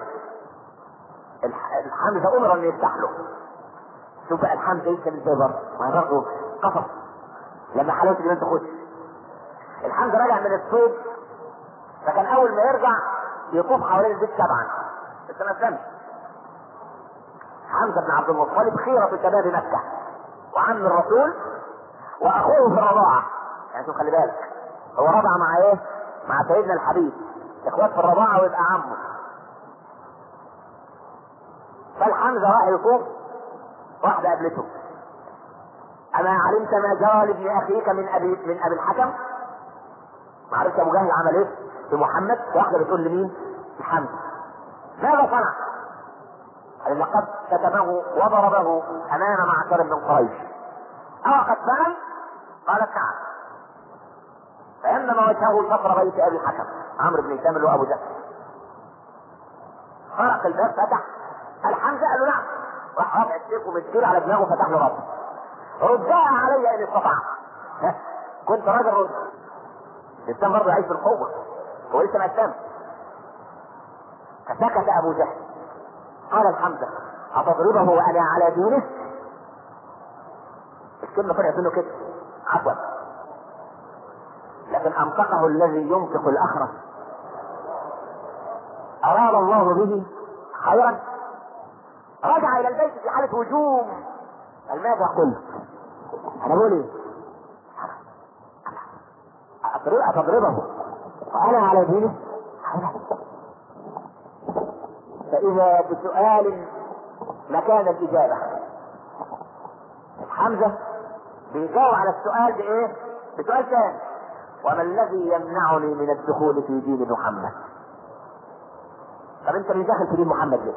الحمزة امر ان يفتح له. شوف بقى الحمزة يمكن ازاي برضه قصص لما حلاوة اليمين تخش. الحمزة راجع من الصيد، فكان اول ما يرجع يطوف حوالين البيت سبعا بس ما اسلمش. حمزة بن عبد المطلب خيرة شباب مكة وعم الرسول واخوه في الرضاعة. يعني شوف خلي بالك، هو رضع مع ايه؟ مع سيدنا الحبيب، اخوات في الرضاعة ويبقى عمه. فالحمزة راح يطوف، واحدة قابلته: اما علمت ما جرى لابن اخيك من ابي الحكم؟ ما عرفت ابو جهل عمل ايه في محمد؟ واحدة بتقول لمين؟ لحمزة. ماذا صنع؟ قال: لقد شتمه وضربه امام معشر من قريش. قد فهم؟ قالت: نعم. فانما وجهه شطر بيت ابي الحكم عمرو بن هشام وابو جهل. خرق الباب، فتح. الحمزة قال له: نعم. راح رافع السيف ومسكير على دماغه وفتح له راسه. ردها علي ان استطعت. كنت راجل رد. الانسان برضه يعيش بالقوه، هو لسه ما اسلمش. فسكت ابو جهل. قال الحمزة: أتضربه وأنا على دينه؟ الكلمة طلعت منه كده عفوا، لكن أنطقه الذي ينطق الأخرس. أراد الله به خيرا. رجع إلى البيت في حالة هجوم. قال: ماذا قلت؟ أنا بقول إيه؟ أتضربه وأنا على دينه؟ فإذا بسؤال مكان الإجابة. حمزة بيجاوب على السؤال بإيه؟ بسؤال ثاني: وما الذي يمنعني من الدخول في دين محمد؟ طب أنت مش داخل في دين محمد ليه؟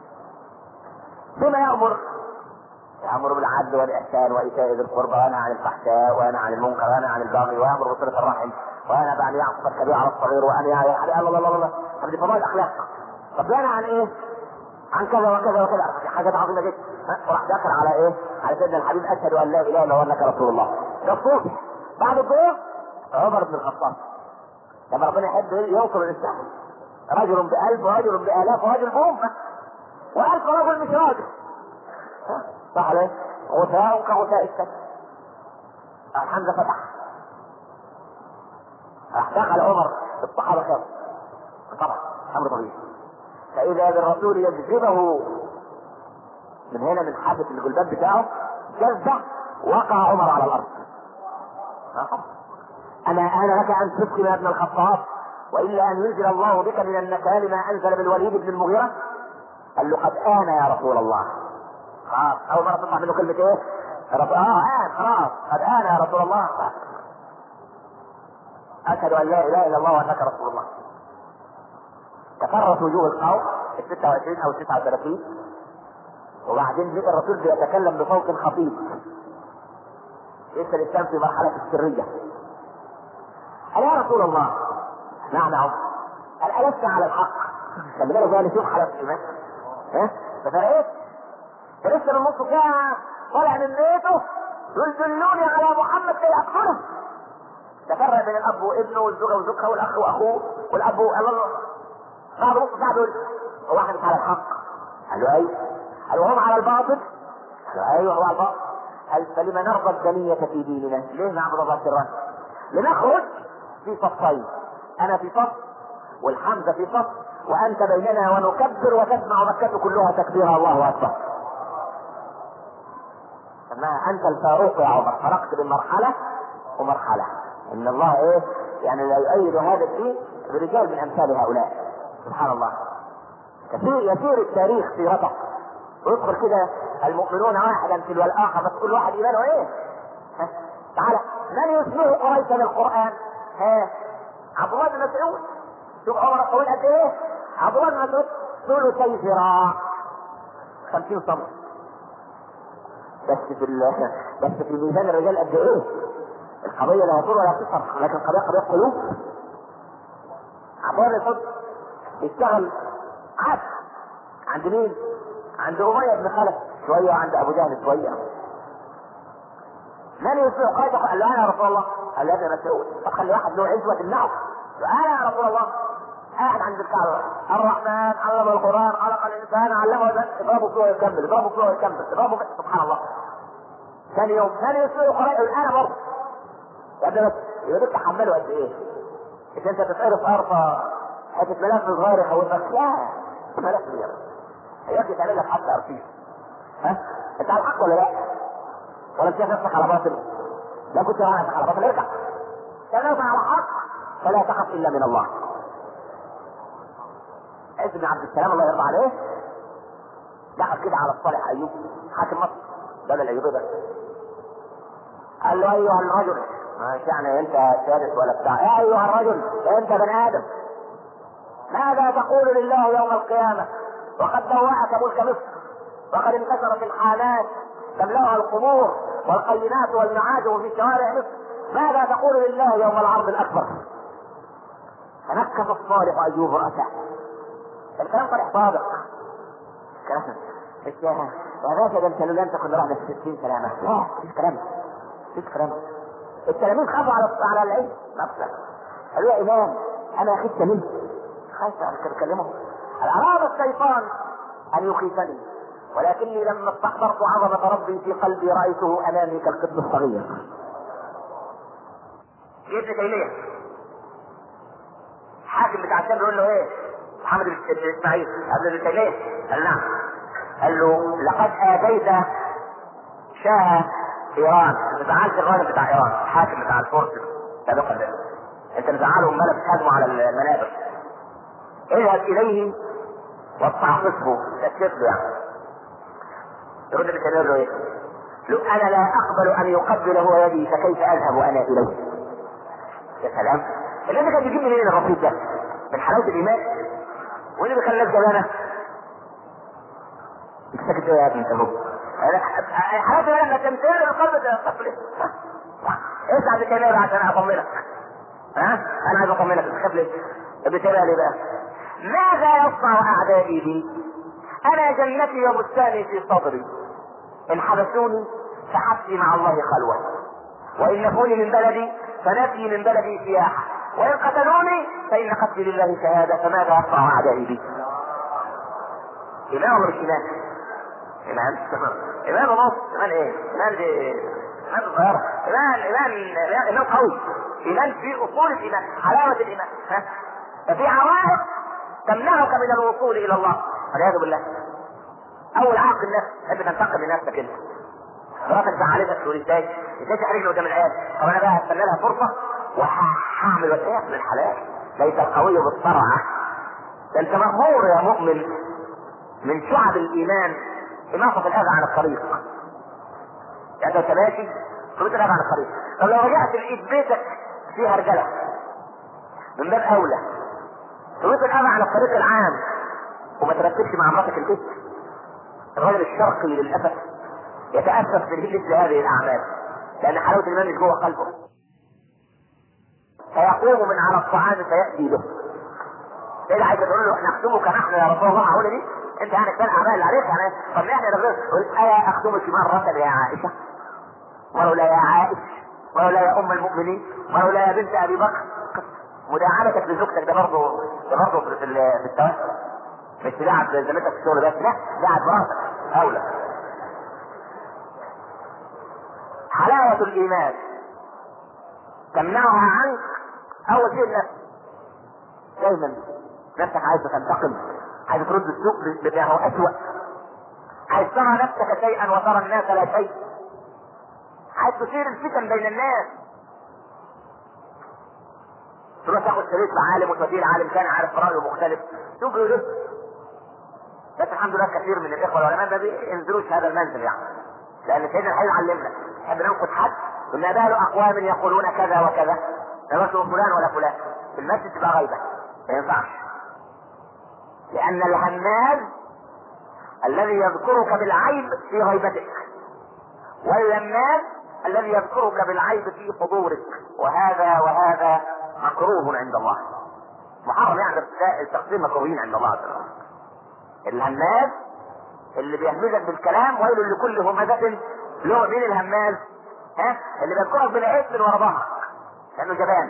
بما يأمر بالعدل والإحسان وإيتاء ذي القربى وينهى عن الفحشاء وينهى عن المنكر وينهى عن البغي ويأمر بصلة الرحم وينهى بأن يعصب الكبير على الصغير وأن يا الله طب دي فضائل الأخلاق. طب ينهى عن إيه؟ عن كذا وكذا وكذا، حاجات عظيمة جدا. وراح داخل على إيه؟ على سيدنا الحبيب: أشهد أن لا إله إلا الله وأنك رسول الله. ده الصبح. بعد الظهر عمر بن الخطاب لما ربنا يحب يوصل الإسلام، رجل ب1000 ورجل ب1000 ورجل بأمة، و1000 رجل مش راجل. صح ليه؟ غثاء كغثاء السد. حمزة فتح، راح دخل عمر الصحابة خير طبعا امر طبيعي. فاذا بالرسول يجذبه من هنا من حافة الجلباب بتاعه جذبه، وقع عمر على الارض. انا لك ان تسكن يا ابن الخطاب والا ان ينزل الله بك من النكال ما انزل بالوليد بن المغيرة. قال له: قد آن يا رسول الله. خلاص اول مرة تطلع منه كلمة ايه؟ خلاص قد آن يا رسول الله. أشهد أن لا إله إلا الله وأنك رسول الله. تفرت وجوه القوم 26 أو 39، وبعدين لقى الرسول بيتكلم بصوت خفيف. لسه الإسلام في مرحلة السرية. قال: يا رسول الله. نعم يا عمر. قال: ألست على الحق؟ خلي بالك بقى نشوف حالة الإيمان. ففرقت لسه من نص ساعة طالع من بيته يقول: دلوني على محمد كي أقتله. تفرق بين الاب وابنه والزوجه وزوجها والاخ واخوه والاب الله. بعد نص ساعه دول هو احنا مش على الحق؟ قال له: ايوه. قال: وهم على الباطل؟ قال له: ايوه هو على الباطل. قال: فلما نرضى الدنية في ديننا؟ ليه نعبد الله سرا؟ لنخرج في صفين، انا في صف والحمزه في صف وانت بيننا ونكبر وتسمع مكة كلها تكبيرها الله اكبر. انت الفاروق يا عمر، فرقت بين مرحله ومرحله. ان الله ايه يعني لا يؤيد هذا الدين برجال من امثال هؤلاء. سبحان الله. كثير يسير التاريخ سيرته ويدخل كده المؤمنون واحدا تلو الاخر، بس كل واحد ايمانه ايه؟ تعالى من يسمعه قريشا للقران؟ عبد الله بن مسعود. شوف عمر الطويل قد ايه؟ عبد الله بن مسعود ثلثي ذراع 50 سم. بس في ميزان الرجال قد ايه؟ القضيه لا يطول ولا تصرف، لكن قضيه قلوب. عبارة الحب يشتغل عبد عند مين؟ عند أمية بن خلف شوية وعند أبو جهل شوية. من يسمع قائد؟ قال له أنا يا رسول الله. قال له يا ابن مسعود طب خلي واحد له عزوة تمنعه. أنا يا رسول الله قاعد عند الكعبة، الرحمن علم القرآن خلق الإنسان علمه اضربه فيه ويكمل، اضربه فيه ويكمل، اضربه فيه. سبحان الله. ثاني يوم ثاني يسمع قائد أنا برضه. يا ابن مسعود يقول تحمله قد إيه؟ إذا أنت تتعرف أرفع حتة ملف صغير يخوفك، لا ملف صغير هيجي تعمل لك حتى أرفيف. ها؟ أنت على الحق ولا لا؟ ولا أنت نفسك على باطل؟ لا كنت نفسك على باطل ارجع. كان على حق فلا تخف إلا من الله. عز بن عبد السلام الله يرضى عليه دخل كده على الصالح أيوب حاكم مصر بدل الأيوبي بس. قال له أيها الرجل، مش يعني أنت سادس ولا بتاع، يا أيها الرجل أنت بني آدم، ماذا تقول لله يوم القيامة وقد دوعك ملك مصر وقد انتشرت الحالات تملأها القبور والقينات والمعادن في شوارع مصر، ماذا تقول لله يوم العرض الأكبر؟ فنكف الصالح أيوب رأسه. الكلام صالح صادق. يا باشا ده انت لولا انت كنا رحنا في 60 سلامة. لا مفيش كلام، مفيش كلام. التلاميذ خافوا على العلم نفسه. قالوا يا إمام أنا خفت منه، خايف أكلمه. أراد الشيطان أن يخيفني ولكني لما استحضرت عظمة ربي في قلبي رأيته أمامي كالقطن الصغير. ابن تيمية حاكم بتاع الشام بيقول له ايه؟ محمد بن اسماعيل ابن تيمية قال نعم. قال له لقد آتيت شاه ايران، زعلت الراجل بتاع ايران الحاكم بتاع الفرس سابقا ده، انت مزعله امال بتهاجمه على المنابر. اذهب اليه واستعطفه تكتب له يعني. يرد بكلمه له ايه؟ لو انا لا اقبل ان يقبل هو يدي فكيف اذهب انا اليه؟ يا سلام. اللي كان بيجيب منين الرصيد ده؟ من حلاوه الايمان. واللي بيخلي الناس جبانه انت ساكت ايه يا ابني انت هو؟ حلاوه الايمان انك تمتلئ القلب ده طفل. اسعد بكلمه عشان اطمنك. ها؟ انا عايز اطمنك تخاف ليه؟ بتبقى لي بقى ماذا يصنع اعدائي بي؟ انا جنتي وبستاني في صدري، ان حبسوني فحبسي مع الله خلوه، وان نفوني من بلدي فنفي من بلدي سياحه، وان قتلوني فان قتلي لله شهاده، فماذا يصنع اعدائي بي؟ ايمان ولا مش ايمان؟ ايمان ونص. ايمان ايه؟ ايمان صغيره. ايمان قوي. ايمان في اصول الايمان، حلاوه الايمان. ها؟ ففي عوائق تمنعك من الوصول الى الله والعياذ بالله. اول عائق النفس، انت تنتقم لنفسك انت. مراتك زعلتك تقول ازاي تحرجني قدام العيال؟ طب انا بقى هستنى لها فرصه وهعمل وسائل من الحلال. ليس القوي بالصرعه. ده انت مغمور يا مؤمن من شعب الايمان اماطه الاذى عن الطريق. يعني انت ماشي تريد الاذى عن الطريق. طب لو رجعت لقيت بيتك فيها رجاله من باب اولى تريد الاذى عن الطريق العام وما ترتبش مع مراتك البيت. الرجل الشرقي للاسف يتأسف من مثل هذه الأعمال لأن حلاوة الإيمان مش جوه قلبه. فيقوم من على الطعام فيأتي به. إيه عايز تقول له احنا نخدمك نحن يا رسول الله؟ معقولة دي؟ أنت يعني كفاية الأعمال اللي عليك يعني. طب احنا نغير قل ألا أخدمك مرة يا عائشة؟ ولولا يا عائشة، ولولا يا أم المؤمنين، ولولا يا بنت أبي بكر. مداعبتك لزوجتك ده برضه في التوسل. مش تلعب زميلتك في الشغل بس، لا لعب براسك أولى. حلاوة الإيمان تمنعها عنك أول شيء النفس. دايما نفسك عايزة تنتقم، عايزة ترد السوق بما هو أسوأ، عايز ترى نفسك شيئا وترى الناس لا شيء، عايز تثير الفتن بين الناس. تروح تاخد شريط لعالم وتوديه لعالم كان عارف رأيه مختلف تجري له. بس الحمد لله كثير من الإخوة والعلماء ما بينزلوش هذا المنزل يعني، لأن سيدنا الحبيب علمنا نحب ننقد حد قلنا بال أقوام يقولون كذا وكذا لا فلان ولا فلان في المسجد تبقى غيبة ما ينفعش. لأن الهماز الذي يذكرك بالعيب في غيبتك، واللماس الذي يذكرك بالعيب في حضورك، وهذا مكروه عند الله، محرم يعني التقسيم مكروهين عند الله تعالى. الهماز اللي بيهمزك بالكلام ويل لكل همزة له. مين الهماز؟ اللي بيذكرك بالعيب من ورا ظهرك لانه جبان.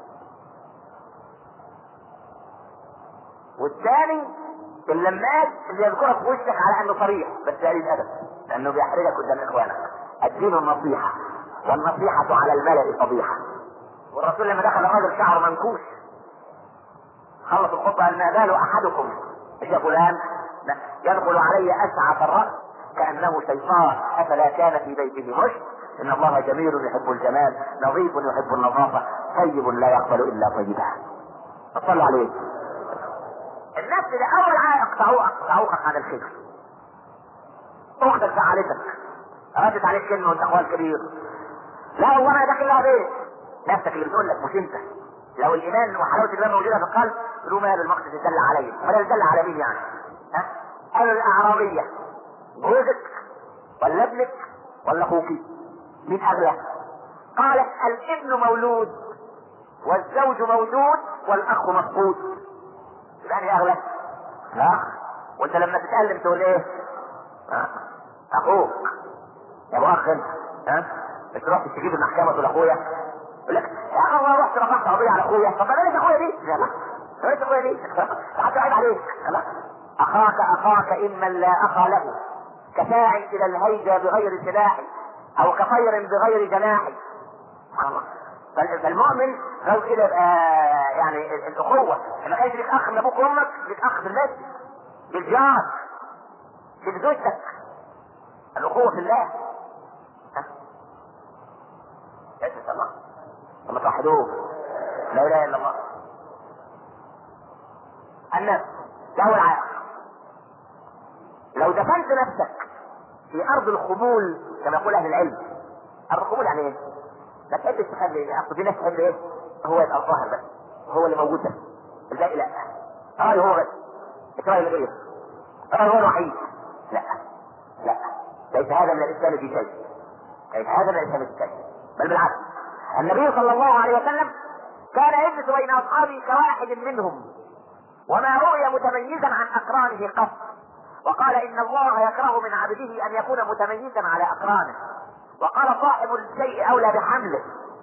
والثاني اللماس اللي يذكرك في وشك على انه صريح بس قليل ادب لانه بيحرجك قدام اخوانك. الدين النصيحة، والنصيحة على الملأ فضيحة. والرسول لما دخل الرجل شعره منكوش خلص الخطبة قال: ما بال احدكم يا فلان يدخل علي اسعف الرأس كأنه شيطان افلا كان في بيته مشت. ان الله جميل يحب الجمال، نظيف يحب النظافة، طيب لا يقبل الا طيبا. صلوا عليه. الناس اللي اول عائق تعوقك عن الخير. اختك زعلتك ردت عليك كلمه وانت اخوها الكبير، لا والله ما داخل لها بيت. نفسك اللي بتقول لك مش انت. لو الايمان وحلاوه الايمان موجوده في القلب تقول مال المقصد يدل عليا، ولا يدل على مين يعني؟ قالوا الاعرابيه جوزك ولا ابنك ولا اخوك مين اغلى؟ قالت الابن مولود والزوج موجود والاخ مفقود. يعني اغلى؟ لا. وانت لما تتكلم تقول ايه؟ اخوك يا ابو اخ انت مش تروح تجيب المحكمه تقول اخويا يقول لك يا اخي انا رحت رفعت قضيه على اخويا. طب بلاش اخويا دي، لا بلاش اخويا دي حتى عيب عليك. اخاك اما لا اخا له كساع الى الهيجه بغير سلاح او كطير بغير جناح. سبحان الله. فالمؤمن لو كده يعني الاخوه ما كانش لك اخ من ابوك وامك، لك اخ في المسجد، بالجار، بزوجتك. الاخوه في الله. يا الله لما توحدوه لا اله الا الله. النفس له العائق. لو دفنت نفسك في ارض الخمول كما يقول اهل العلم. ارض الخمول يعني ايه؟ ما تحبش تخلي اصل في ناس تحب ايه؟ هو يبقى الظاهر بس، هو اللي موجود بس، الباقي لا. رايه هو بس، مش راي الغير، رايه هو الوحيد. لا لا، ليس هذا من الاسلام في شيء، ليس هذا من الاسلام في شيء، بل بالعكس. النبي صلى الله عليه وسلم كان يجلس بين اصحابه كواحد منهم وما رؤي متميزا عن اقرانه قط، وقال ان الله يكره من عبده ان يكون متميزا على اقرانه، وقال صاحب الشيء اولى بحمله.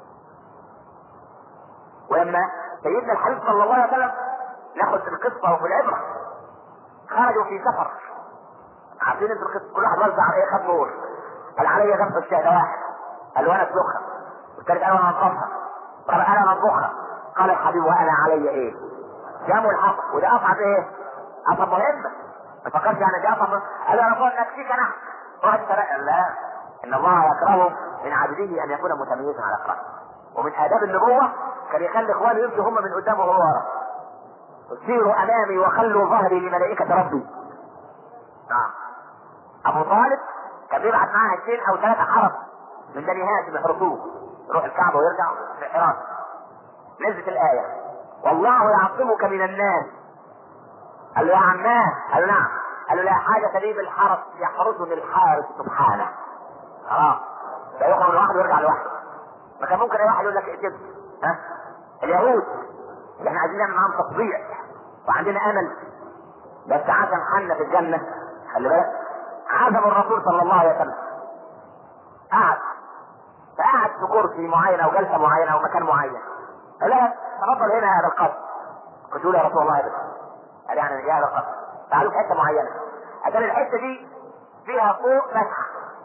ولما سيدنا الحبيب صلى الله عليه وسلم ناخذ القصه وفي العبره، خرجوا في سفر، عارفين انت القصه، كل واحد وزع ايه خد نور، قال علي ذبح الشهد واحد، قال وانا اسلخها، والثالث قال انا انطفها، قال انا انطخها، قال الحبيب وانا علي ايه؟ جاموا الحق. وده اصعب ايه؟ اصعب مهمه. ما فكرش يعني ده اصعب. قال انا اقول نفسيك انا واحد لا، ان الله يكره من عبده ان يكون متميزا على اقرانه. ومن اداب النبوه كان يخلي اخوانه يمشوا هم من قدامه وهو ورا. سيروا امامي وخلوا ظهري لملائكه ربي. نعم. ابو طالب كان بيبعت معاه 2 أو 3 حرس من بني هاشم يحرسوه، يروح الكعبه ويرجع في حراسه. نزلت الايه والله يعصمك من الناس. قال له يا عماه، قال له نعم، قال له لا حاجه لي بالحرس يحرسني الحارس سبحانه. لا يخرج لوحده ويرجع لوحده. ما كان ممكن اي واحد يقول لك اقتل. اليهود اللي احنا عايزين نعمل معاهم تطبيع وعندنا امل، بس عشان حنا في الجنه خلي بالك عزم الرسول صلى الله عليه وسلم، فقعد في كرسي معين او جلسه معينه او مكان معين، قال لا تفضل هنا هذا القصر. قلت له يا رسول الله قال يعني يا هذا القصر تعالوا في حته معينه، عشان الحته دي فيها فوق مسحه،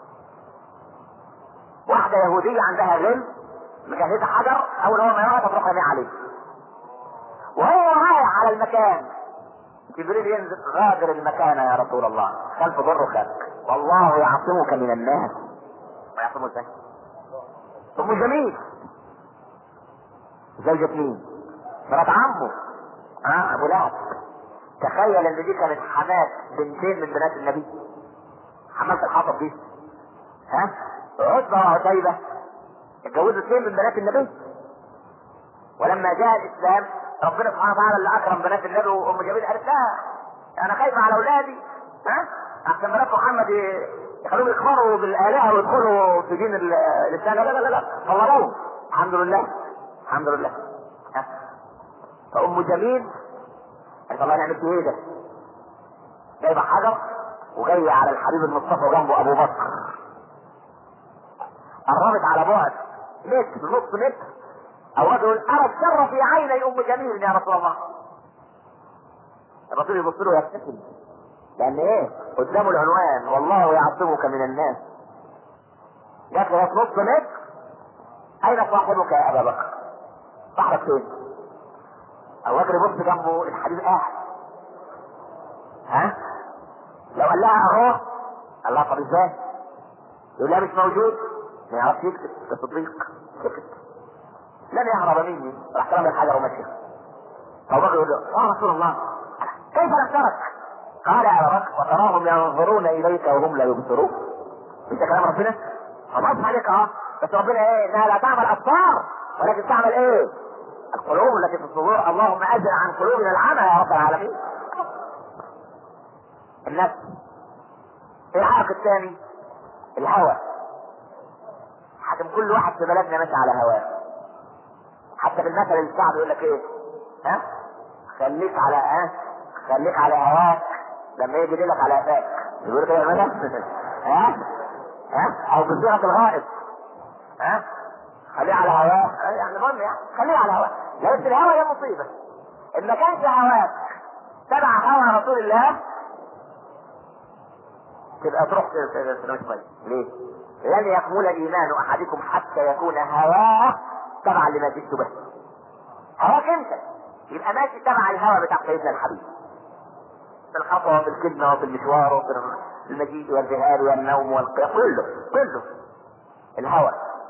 واحده يهوديه عندها غل مجهزه حجر، اول هو ما يقع تروح رميه عليه، وهو رايح على المكان جبريل ينزل غادر المكان يا رسول الله، خلف ضر خلق والله يعصمك من الناس. ما يعصمه ازاي؟ ام جميل زوجة مين؟ مرات عمه ابو لهب. تخيل ان دي كانت حماة بنتين من بنات النبي، حماة الحطب دي عتبة وعتيبة اتجوزوا 2 من بنات النبي. ولما جاء الاسلام ربنا سبحانه وتعالى اللي اكرم بنات النبي، وام جميل قالت لا انا خايفه على اولادي احسن بنات محمد يخلوهم يكفروا بالالهه ويدخلوا في دين الاسلام. لا لا لا لا، طلبوهم. الحمد لله الحمد لله. فام جميل قالت الله نعمل ايه ده؟ جايبه حجر وجايه على الحبيب المصطفى جنبه ابو بكر، قربت على بعد متر نص متر، او رجل ارى الشر في عيني ام جميل يا رسول الله. الرسول يبص له يبتسم، لان ايه؟ قدامه العنوان والله يعصمك من الناس. جات له نص متر، اين صاحبك يا ابا بكر؟ صاحبك فين؟ ابو بكر يبص جنبه الحبيب قاعد. ها؟ لو قال لها اهو، قال لها طب ازاي؟ يقول لها مش موجود، ما يعرفش يكتب، ده صديق سكت. لن يهرب مني، راح رمى الحجر ومشي. ابو بكر يقول له يا رسول الله كيف لم ترك؟ قال يا ابا بكر وتراهم ينظرون اليك وهم لا يبصرون. انت كلام ربنا؟ خلاص عليك اه، بس ربنا ايه؟ انها لا تعمل ابصار ولكن تعمل ايه؟ القلوب التي في الصدور. اللهم اجر عن قلوبنا العمى يا رب العالمين. النفس. العائق الثاني الهوى. حكم كل واحد في بلدنا ماشي على هواه. حتى في المثل الشعبي يقول لك ايه؟ ها؟ خليك على هواك لما يجي لك على قفاك. يقول كده المثل؟ ها؟ او بصيغه الغائب. ها؟ خليه على هواك، يعني المهم يعني خليه على هواك. لان الهوى هي مصيبه. ان ما كانش هواك تبع هوى رسول الله تبقى تروح في كويس. ليه؟ لن يكمل ايمان احدكم حتى يكون هواه تبعا لما جئت به. هواك انت يبقى ماشي تبع الهوى بتاع سيدنا الحبيب في الخطوه وفي الكلمه وفي المشوار وفي المجيء والذهاب والنوم والقيام، كله الهوى.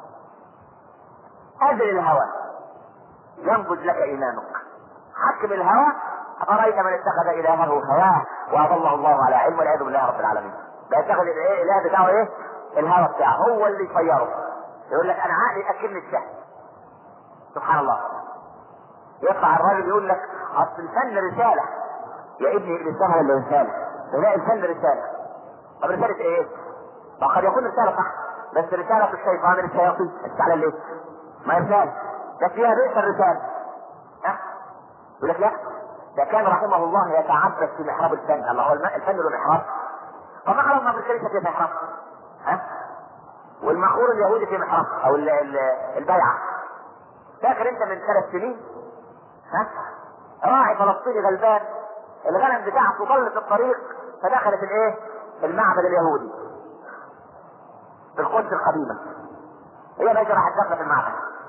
هذا الهوى ينبذ لك ايمانك. حكم الهوى. أفرأيت من اتخذ إلهه هواه وأضله الله على علم والعياذ بالله رب العالمين. بيتخذ الإله بتاعه إيه؟ الهوى بتاعه هو اللي يصيره. يقول لك أنا عقلي أكلني الشهد. سبحان الله. يطلع الراجل يقول لك أصل الفن رسالة. يا ابني الإنسان ولا رسالة؟ لا الفن رسالة. طب رسالة إيه؟ قد يكون رسالة صح، بس رسالة الشيطان الشياطين. الرسالة ليه؟ ما رسالة ده فيها بئس الرسالة. ها؟ يقول لك لا ده كان رحمه الله يتعبد في محراب الفن. الله هو الفن له محراب. فما خلصنا بالكنيسة في محراب. ها؟ والمخور اليهودي في محراب او البيعة. فاكر انت من 3 سنين ها؟ راعي فلسطيني غلبان الغنم بتاعته ضلت الطريق فدخلت الايه؟ المعبد اليهودي في القدس القديمة. هي بقى راحت داخله في المعبد.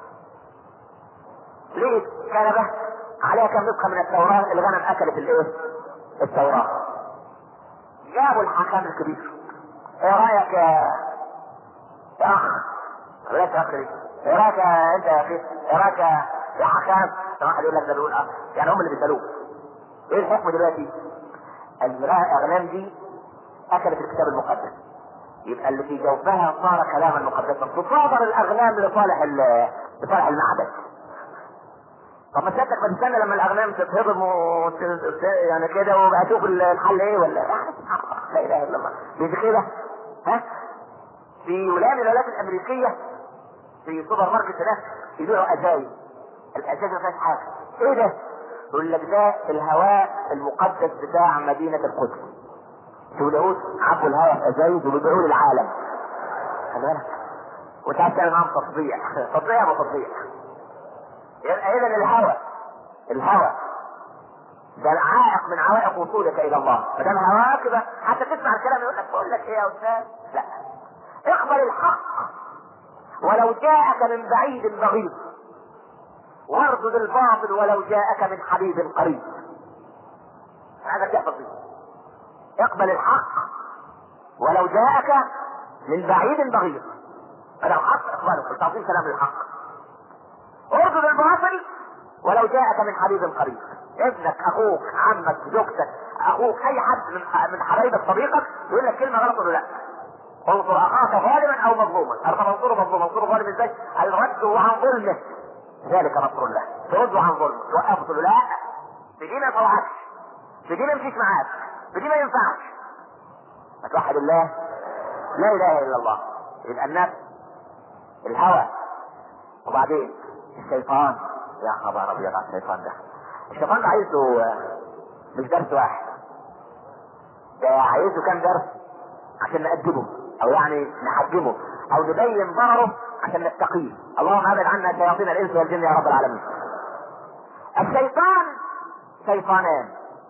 ليه؟ كنبه عليها كم نسخة من التوراة. الغنم اكلت الايه؟ التوراة. جابوا الحكام الكبير. ايه رايك يا اخ؟ بلاش يا اخ ليه؟ ايه رايك انت يا اخي؟ ايه رايك يا حكام؟ واحد يقول لك ده بيقول يعني هم اللي بيسالوه. ايه الحكم دلوقتي؟ الاغنام دي اكلت الكتاب المقدس، يبقى اللي في جوفها صار كلاما مقدسا. تصادر الاغنام لصالح المعبد. طب ما سيادتك ما تستنى لما الاغنام تتهضم يعني كده وبقى اشوف الحل ايه ولا لا اله الا الله. مش كده؟ ها؟ في ولاية من الولايات الامريكيه في سوبر ماركت هناك يبيعوا ازايز. الازايز ما فيهاش حاجه. ايه ده؟ يقول لك ده الهواء المقدس بتاع مدينه القدس. شو اليهود عبوا الهواء في ازايز وبيبيعوه للعالم. خلي بالك. وانت عايز تعمل معاهم تطبيع. تطبيع وتطبيع. يبقى اذا الهوى ده العائق من عوائق وصولك الى الله. ما دام هواك بقى حتى تسمع الكلام يقول لك بقول لك ايه يا استاذ؟ لا، اقبل الحق ولو جاءك من بعيد بغيض، واردد الباطل ولو جاءك من حبيب قريب. هذا تحفظ فيه. اقبل الحق ولو جاءك من بعيد بغيض. هذا الحق اقبله، تعطيه كلام الحق. اردد الباطل ولو جاءك من حبيب قريب. ابنك، اخوك، عمك، زوجتك، اخوك، اي حد من حبايبك، صديقك يقول لك كلمه غلط ولا لا؟ انصر اخاك ظالما او مظلوما. ارفع انصره مظلوم. انصره ظالم ازاي؟ الرد عن ظلمه ذلك نصر الله. ترد عن ظلمه توقفه له لا بدي ما ينفعكش، بدي ما يمشيش معاك، بدي ما ينفعش. توحد الله، لا اله الا الله. يبقى النفس، الهوى، وبعدين الشيطان. يا خبر ابيض على الشيطان ده. الشيطان ده عايزه مش درس واحد، ده عايزه كام درس عشان نأدبه، او يعني نحجمه، او نبين ضرره عشان نتقيه. اللهم ابعد عنا شياطين الانس والجن يا رب العالمين. الشيطان شيطانان،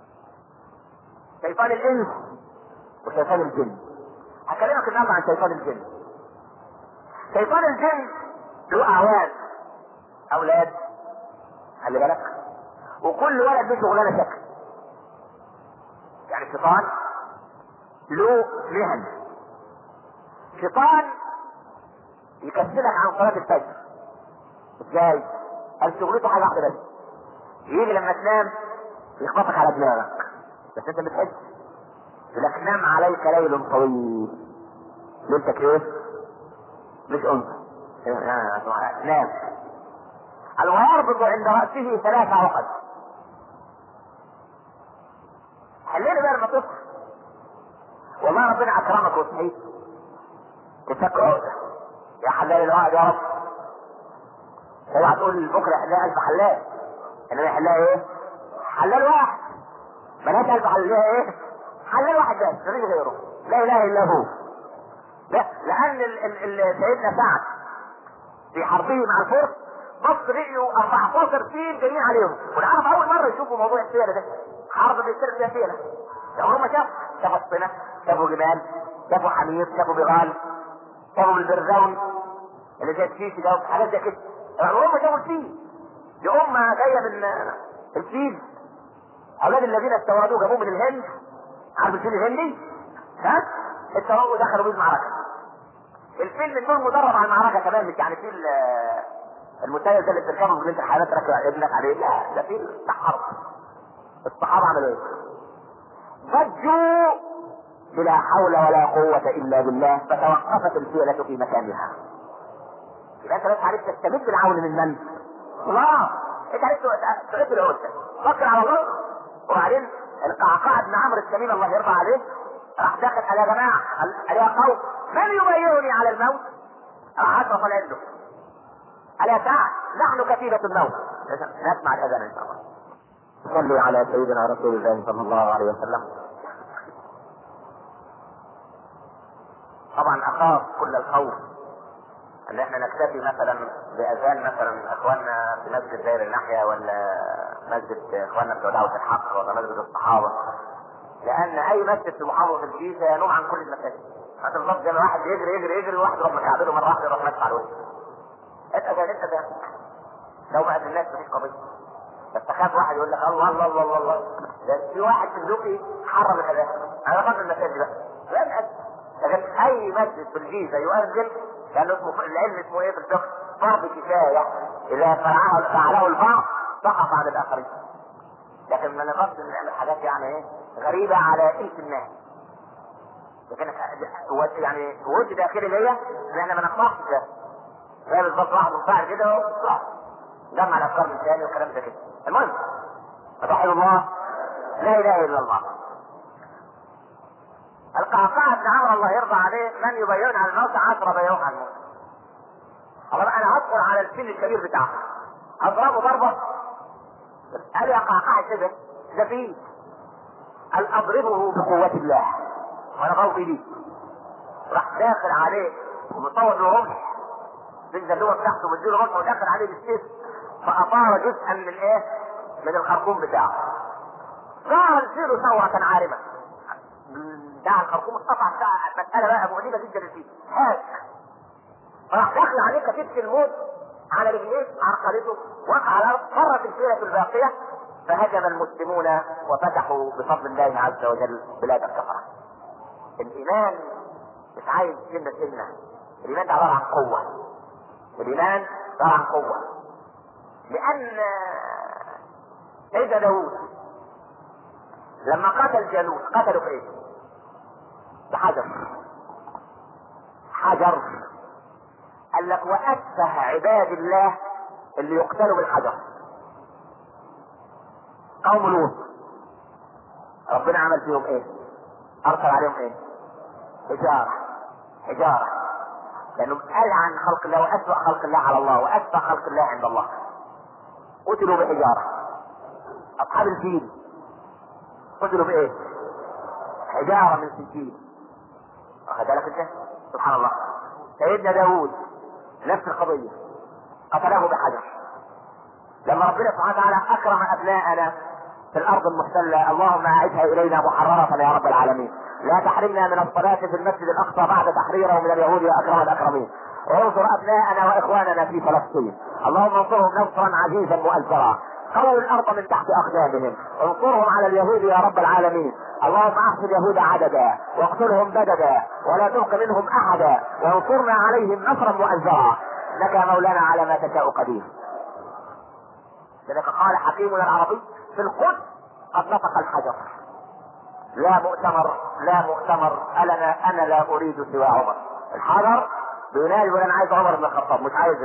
شيطان الانس وشيطان الجن. هكلمك النهارده عن شيطان الجن. شيطان الجن له اعوان، اولاد، خلي بالك، وكل ولد له شغلانه شكل. يعني الشيطان له مهن. شيطان يكسلك عن صلاه الفجر. ازاي؟ قال شغلته حاجه واحده بس، يجي لما تنام يخبطك على دماغك، بس انت بتحس. يقول لك نام عليك ليل طويل. ليلتك ايه؟ مش انثى. نام. قال ويربط عند راسه 3 عقد. حليني بقى لما تصحى والله ربنا اكرمك وصحيت تفك عقده، يا حلال العقد يا رب. اوعى تقول بكره يحلها 1000 حلال، انما يحلها ايه؟ حلال واحد. ملهاش 1000 حلال، ايه؟ حلال واحد بس، مفيش غيره، لا اله الا هو. لا، لان سيدنا سعد في حربه مع الفرس بص لقيوا 14 فيل جايين عليهم، والعرب اول مره يشوفوا موضوع السيره ده. حرب بيصير فيها سيره، عمرهم ما شافوا الصنة، شافوا جمال، شافوا حمير، شافوا بغال، شافوا البرزون اللي زي الفيل ده، حاجات زي كده. عمرهم ما شافوا الفيل. دي امه جايه من الفيل، اولاد الذين استوردوه جابوه من الهند. عارف الفيل الهندي؟ ها؟ استوردوه ودخلوا بيه المعركه. الفيل من دول مدرب على المعركه كمان، مش يعني فيل المسير ده اللي بتركبه في الامتحانات تركب ابنك عليه، لا ده فيل بتاع حرب. الصحابه عملوا ايه؟ ضجوا بلا حول ولا قوة الا بالله، فتوقفت الفيلة في مكانها. يبقى انت بس عرفت تستمد العون من من؟ الله. انت عرفت تعد العود، فكر على الله. وبعدين القعقاع بن عمرو التميمي الله يرضى عليه راح داخل على يا جماعه، قال يا قوم من يبايعني على الموت؟ راح عطف عنده، قال يا سعد نحن كتيبة الموت. نسمع الاذان ان شاء الله. صلوا على سيدنا رسول الله صلى الله عليه وسلم. طبعا اخاف كل الخوف ان احنا نكتفي مثلا باذان مثلا اخواننا في مسجد داير الناحيه، ولا مسجد اخواننا بتوع دعوه الحق، ولا مسجد الصحابه، لان اي مسجد في محافظه الجيزه ينوم عن كل المساجد. هذا بالضبط زي ما واحد يجري واحد يروح مكعبله مره واحده يروح ماسك على الوجه. انت لو بقت الناس مفيش قضيه، بس تخاف واحد يقول لك الله الله الله الله. ده في واحد في الدقي حرم الاذان، انا بقى المساجد بقى لكن اي مسجد في الجيزه يؤذن، لانه العلم اسمه ايه في الفقه؟ فرض كفايه، اذا فعله البعض سقط عن الاخرين. لكن ما نقصد نعمل حاجات يعني ايه غريبه على الف الناس. لكن يعني وجه داخلي ليا ان احنا ما نقطعش ده. زي بالظبط واحد منفعل كده جمع الافكار من ثاني والكلام ده كده. المهم توحد الله، لا اله الا الله. القعقاع بن عمرو الله يرضى عليه من يبايعون على الموت 10 بايعوه على الموت. خلاص انا هدخل على الفيل الكبير بتاعه اضربه ضربه. قال يا قعقاع كده ده فيل، قال اضربه بقوة الله وانا غوطي ليه. راح داخل عليه ومصور له رمح بالزلوه بتاعته ومديله رمح وداخل عليه بالسيف، فاطار جزءا من ايه؟ من الخرطوم بتاعه. ظهر الفيل ثورة عارمة بتاع الخرطوم، اتقطع مسألة بقى مؤلمة جدا للفيل. راح داخل عليه كتيبة الموت على رجليه عرقلته، وقع على الارض، فرت الفيلة الباقية، فهجم المسلمون وفتحوا بفضل الله عز وجل بلاد الكفرة. الايمان مش عايز سنة، الايمان ده عبارة عن قوة. الايمان عبارة عن قوة، لان سيدنا داوود لما قتل جالوت قتلوا بايه؟ بحجر. قال لك واتفه عباد الله اللي يقتلوا بالحجر قوم لوط. ربنا عمل فيهم ايه؟ ارسل عليهم ايه؟ حجارة لانه قال عن خلق الله واسوأ خلق الله على الله واسوأ خلق الله عند الله. قتلوا بحجارة. اصحاب الفيل قتلوا بايه؟ حجارة من سجيل. واخد بالك انت؟ سبحان الله. سيدنا داوود نفس القضية، قتله بحجر. لما ربنا سبحانه وتعالى اكرم ابناءنا في الارض المحتلة، اللهم اعدها الينا محررة يا رب العالمين. لا تحرمنا من الصلاة في المسجد الاقصى بعد تحريره من اليهود يا اكرم الاكرمين. وانصر ابناءنا واخواننا في فلسطين، اللهم انصرهم نصرا عزيزا مؤزرا. قووا الارض من تحت اقدامهم، انصرهم على اليهود يا رب العالمين. اللهم احصي اليهود عددا واقتلهم بددا ولا تبق منهم احدا وانصرنا عليهم نصرا مؤزرا. لك يا مولانا على ما تشاء قدير. لذلك قال حكيمنا العربي في القدس قد نطق الحجر. لا مؤتمر انا لا اريد سوى عمر. الحجر بينادي يقول انا عايز عمر بن الخطاب، مش عايز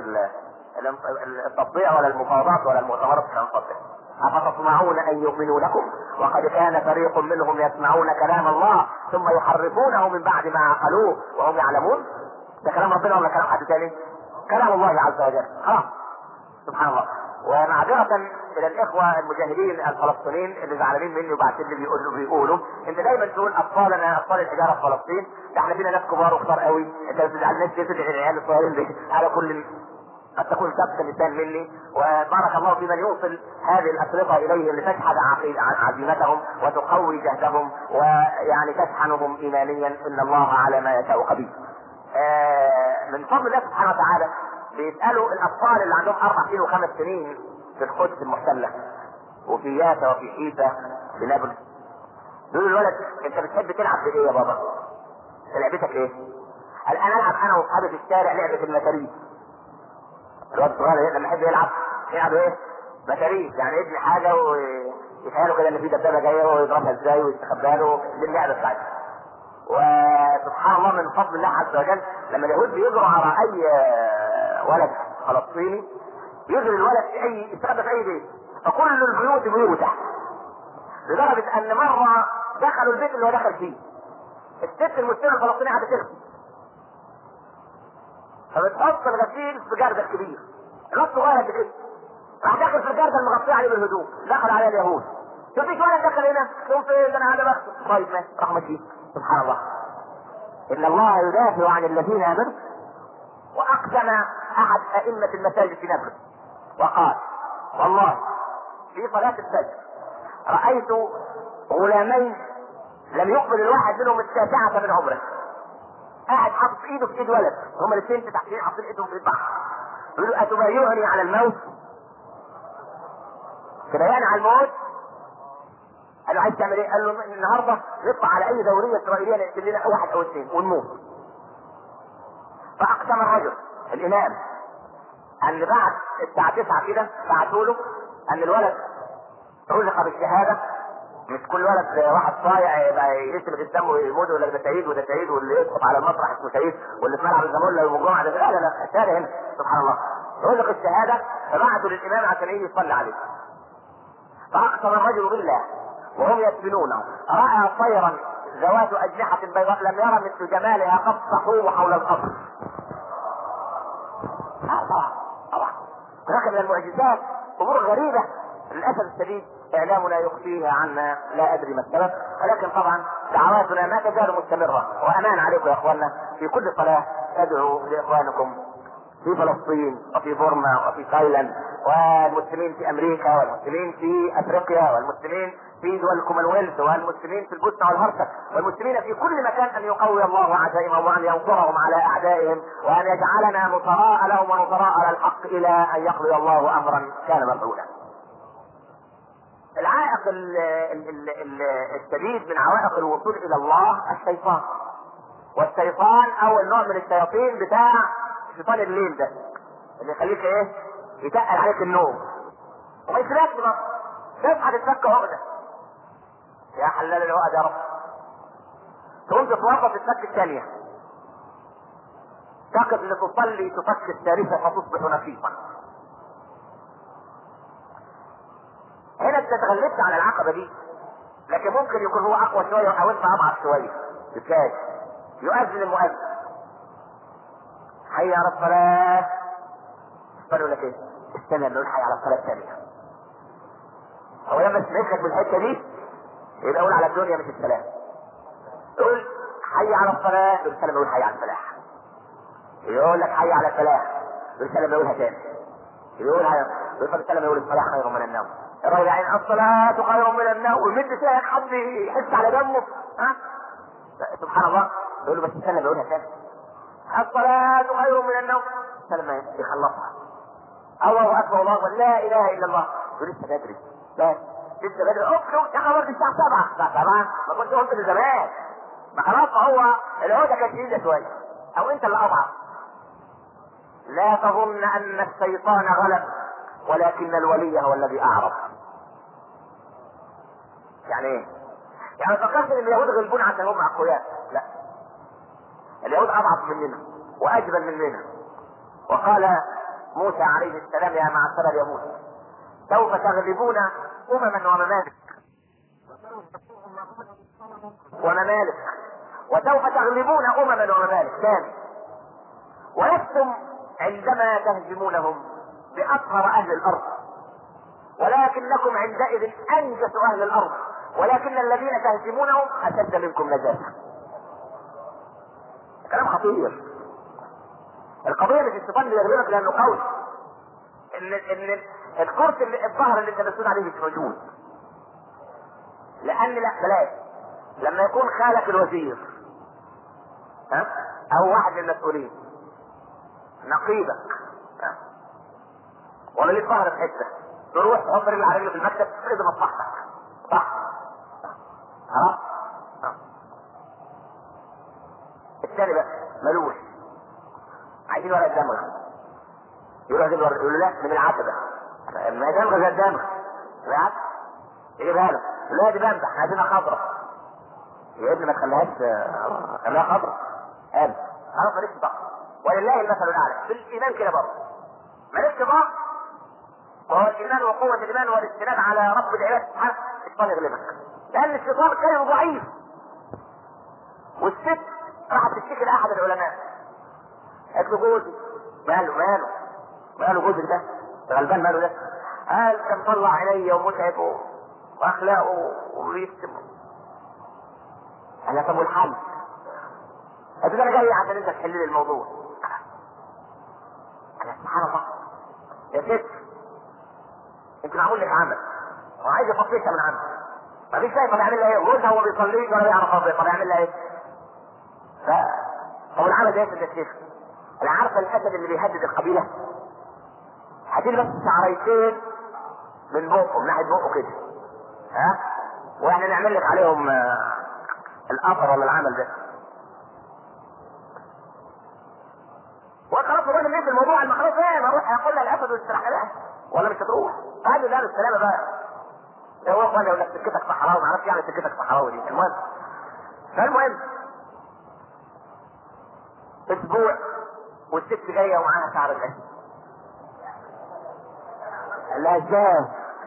التطبيع ولا المفاوضات ولا المؤتمرات عشان نطبع. افتطمعون ان يؤمنوا لكم وقد كان فريق منهم يسمعون كلام الله ثم يحرفونه من بعد ما عقلوه وهم يعلمون. ده كلام ربنا ولا كلام حد تاني؟ كلام الله عز وجل. خلاص سبحان الله. ومعذرة الى الاخوة المجاهدين الفلسطينيين اللي زعلانين مني وبعتين لي بيقولوا انت دايما تقول اطفالنا اطفال الحجارة في فلسطين، ده احنا فينا ناس كبار وكتار قوي، انت ما تزعلناش تدعي العيال الصغيرين دي على كل قد تكون سبق لسان مني. وبارك الله في من يوصل هذه الاشرطة اليهم لتشحذ عزيمتهم وتقوي جهدهم ويعني تشحنهم ايمانيا. ان الله على ما يشاء قدير. من فضل الله سبحانه وتعالى بيسألوا الاطفال اللي عندهم 4 سنين و5 سنين في القدس المحتلة وفي يافا وفي حيفا في نابلس، يقولوا الولد انت بتحب تلعب بايه يا بابا؟ لعبتك ايه؟ قال انا العب انا واصحابي في الشارع لعبة المتاريس. الواد الصغير لما يحب يلعب ايه؟ متاريس، يعني يبني حاجة ويتخيلوا كده ان في دبابة جاية ويضربها ازاي ويستخبى له. دي اللعبة بتاعتها. وسبحان الله من فضل الله عز وجل لما اليهود بيجروا على اي ولد فلسطيني يجري الولد في اي يستخبى في اي بيت، فكل البيوت بيوته، لدرجة ان مرة دخلوا البيت اللي هو دخل فيه الست المسلمة الفلسطينية قاعدة تغسل، فبتحط الغسيل في جردل كبير، الواد صغير قد كده، راح داخل في الجردل المغطية عليه بالهدوم، دخل عليه اليهود، شوف فيش ولد دخل هنا، شوف فين انا قاعد بغسل، طيب ماشي، راح ماشي. سبحان الله. ان الله يدافع عن الذين امنوا. واقسم احد ائمة المساجد في نابلس وقال والله في صلاة الفجر رأيت غلامين لم يقبل الواحد منهم 9 من عمره، قاعد حاطط ايده في ايد ولد، هما الاثنين تحتين حاطين ايدهم في ايد بعض، يقولوا اتبايعني على الموت؟ تبايعني على الموت؟ قال له عايز تعمل ايه؟ قال له النهارده نطلع على اي دوريه اسرائيليه نقتل لنا 1 أو 2 ونموت. فاقسم الرجل الامام ان بعد الساعه 9 كده بعتوا له ان الولد رزق بالشهاده. مش كل ولد واحد صايع يبقى يرسم الدم ويموت ولا ده شهيد وده شهيد واللي يسقط على المسرح اسمه شهيد واللي في ملعب الزمالة يوم الجمعه ده لا الشهاده هنا. سبحان الله. رزق الشهاده فبعتوا للامام عشان يجي يصلي عليه. فاقسم الرجل بالله وهم يسبنونه راى طيرا ذوات اجنحه بيضاء لم يرى مثل جمالها قد صحوه حول القبر. طبعا هناك من المعجزات امور غريبه للاسف الشديد اعلامنا يخفيها عنا، لا ادري ما السبب، ولكن طبعا دعواتنا ما تزال مستمره. وامان عليكم يا اخواننا في كل صلاه تدعوا لاخوانكم في فلسطين وفي بورما وفي تايلاند والمسلمين في امريكا والمسلمين في افريقيا والمسلمين في دول الكومنولث والمسلمين في البوسنه والهرسك والمسلمين في كل مكان ان يقوي الله عزائمهم وان ينصرهم على اعدائهم وان يجعلنا نصراء لهم ونصراء على الحق الى ان يقضي الله امرا كان مفعولا. العائق الشديد من عوائق الوصول الى الله الشيطان. والشيطان اول نوع من الشياطين بتاع شيطان الليل ده اللي يخليك ايه؟ يتقل عليك النوم وما يسيبكش بقى تصحى تتفك عقده. يا حلال العقد يا رب. تقوم تتوضا تتفك الثانيه، تقف لتصلي تفك الثالثه فتصبح نفيسا. هنا انت تغلبت على العقبه دي، لكن ممكن يكون هو اقوى شويه او انت اضعف شويه. ازاي؟ يؤذن المؤذن حي على الصلاة، يقول لك ايه؟ استنى نقول حي على الصلاة الثانية. هو لما تمسك بالحتة دي يبقى اقول على الدنيا مش السلام. تقول حي على الصلاة يقول سلام يقول حي على الفلاح. يقول لك حي على الفلاح يقول سلام يقولها تاني. يقول سلام يقول الصلاة خير من النوم. الراجل يعني الصلاة خير من النوم ويمد فيها حد يحس على دمه. ها؟ سبحان الله. يقول له بس سلام يقولها تاني. الصلاة خير من النوم. سلام يخلصها. الله اكبر الله لا اله الا الله. يقول لسه بدري. لا لسه بدري. اخرج يا خبر دي الساعة 7. الساعة 7 ما كنتش قلت من زمان. ما خلاص هو العودة كانت جديدة شوية او انت اللي اضعف. لا تظن ان الشيطان غلب ولكن الولي هو الذي اعرض. يعني ايه؟ يعني فكرت ان اليهود غلبون عشان هم اقوياء. لا، اليهود اضعف مننا واجبل مننا. وقال موسى عليه السلام يا معشر اليهود سوف تغلبون وممالك وسوف تغلبون وممالك ثاني، ولستم عندما تهزمونهم بأطهر أهل الأرض ولكنكم عندئذ أنجس أهل الأرض ولكن الذين تهزمونهم أشد منكم نجاسة. كلام خطير. القضية مش الشيطان اللي يغلبك لأنه قوي. إن الكرسي اللي الظهر اللي أنت مسؤول عليه مش موجود. لأن لا بلاش لما يكون خالك الوزير ها أو واحد من المسؤولين نقيبك ولا ليك ظهر في حته تروح تحط رجل على رجل في المكتب تفرد مصلحتك صح؟ ها؟ الثاني بقى ملوش عايزين ورقه دمغ يروح يجيب ورقه يقول له لا من العتبه ما دمغ زي الدمغ العتبه يجيبها له لا دي بامبح احنا عايزينها خضراء يا ابني ما تخليهاش خليها خضراء قال خلاص مالكش بقى ولله المثل الاعلى. في الايمان كده برضه مالكش بقى وهو الايمان وقوه الايمان والاستناد على رب العباد سبحانه. الشيطان يغلبك لان الشيطان كان ضعيف. والست راحت تشتكي لاحد العلماء قالت له جوزي ماله جوزك ده غلبان ماله ده؟ قال كان طلع عينيا ومتعب واخلاقه ويشتم. قال طب والحل؟ قلت له انا جاي عشان انت تحل لي الموضوع. انا سبحان الله يا ست انت معمول لك عمل وعايز يفصلها من عمل مفيش شيء. طب يعمل لها ايه؟ جوزها هو بيصليش ولا بيعرف ربنا طب يعمل لها ايه؟ طب العمل ده يا شيخ انا عارفه الاسد اللي بيهدد القبيله هديل بس شعريتين من بقه من ناحيه بقه كده ها واحنا نعمل لك عليهم الاثر ولا العمل ده. وخلاص الراجل ليه في الموضوع ما خلاص ايه نروح هياخد لها الاسد واستراحه لها ولا مش هتروح؟ قال له لا بالسلامه بقى ده هو قال لك سكتك صحراوي ما اعرفش يعني سكتك صحراوي دي. المهم فالمهم اسبوع والست جايه ومعاها شعر الاسد. قال لها ازاي؟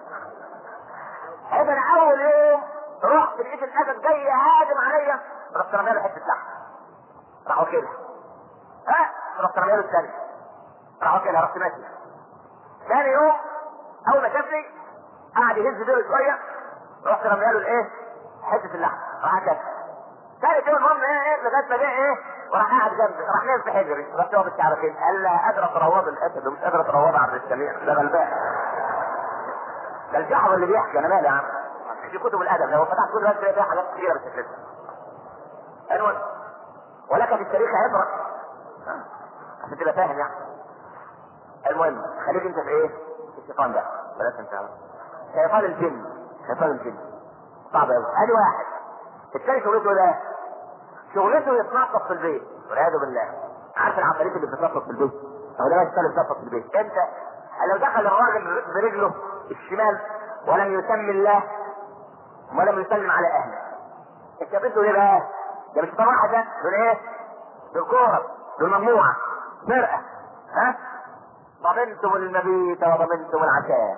انا اول يوم رحت لقيت الاسد جاي هاجم عليا رحت رميها له حته لحم راحوا كده رحت رميها له الثاني راحوا كده رحت ماشي. ثاني يوم اول ما شافني قعد يهز بيه شويه رحت رميها له الايه؟ حته اللحم راح كده. ثالث يوم المهم ايه لغايه ما جه ايه وراح قاعد جنبي راح نام في حجري رحت هو بالشعر كده قال لا قادره تروض الاسد ومش قادره تروض عبد السميع ده غلبان. ده الجحر اللي بيحكي انا مالي يا عم في كتب الادب لو فتحت كل هذه فيها حاجات كثيره بس كده. المهم ولك في التاريخ عبره عشان تبقى فاهم يعني. المهم خليك انت في ايه؟ في الشيطان ده بلاش انت شيطان الجن صعب قوي. ادي واحد. الثاني شغلته ده شغلته يتنطط في البيت والعياذ بالله. عارف العفاريت اللي بتتنطط في البيت؟ هو ده بيشتغل يتنطط في البيت. انت لو دخل الراجل برجله الشمال ولم يسمي الله ولم يسلم على اهله انت بده ايه بقى؟ ده مش صراحه ده دول ايه؟ دول كوره دول مجموعه فرقه ها؟ ضمنتم المبيت وضمنتم العشاء.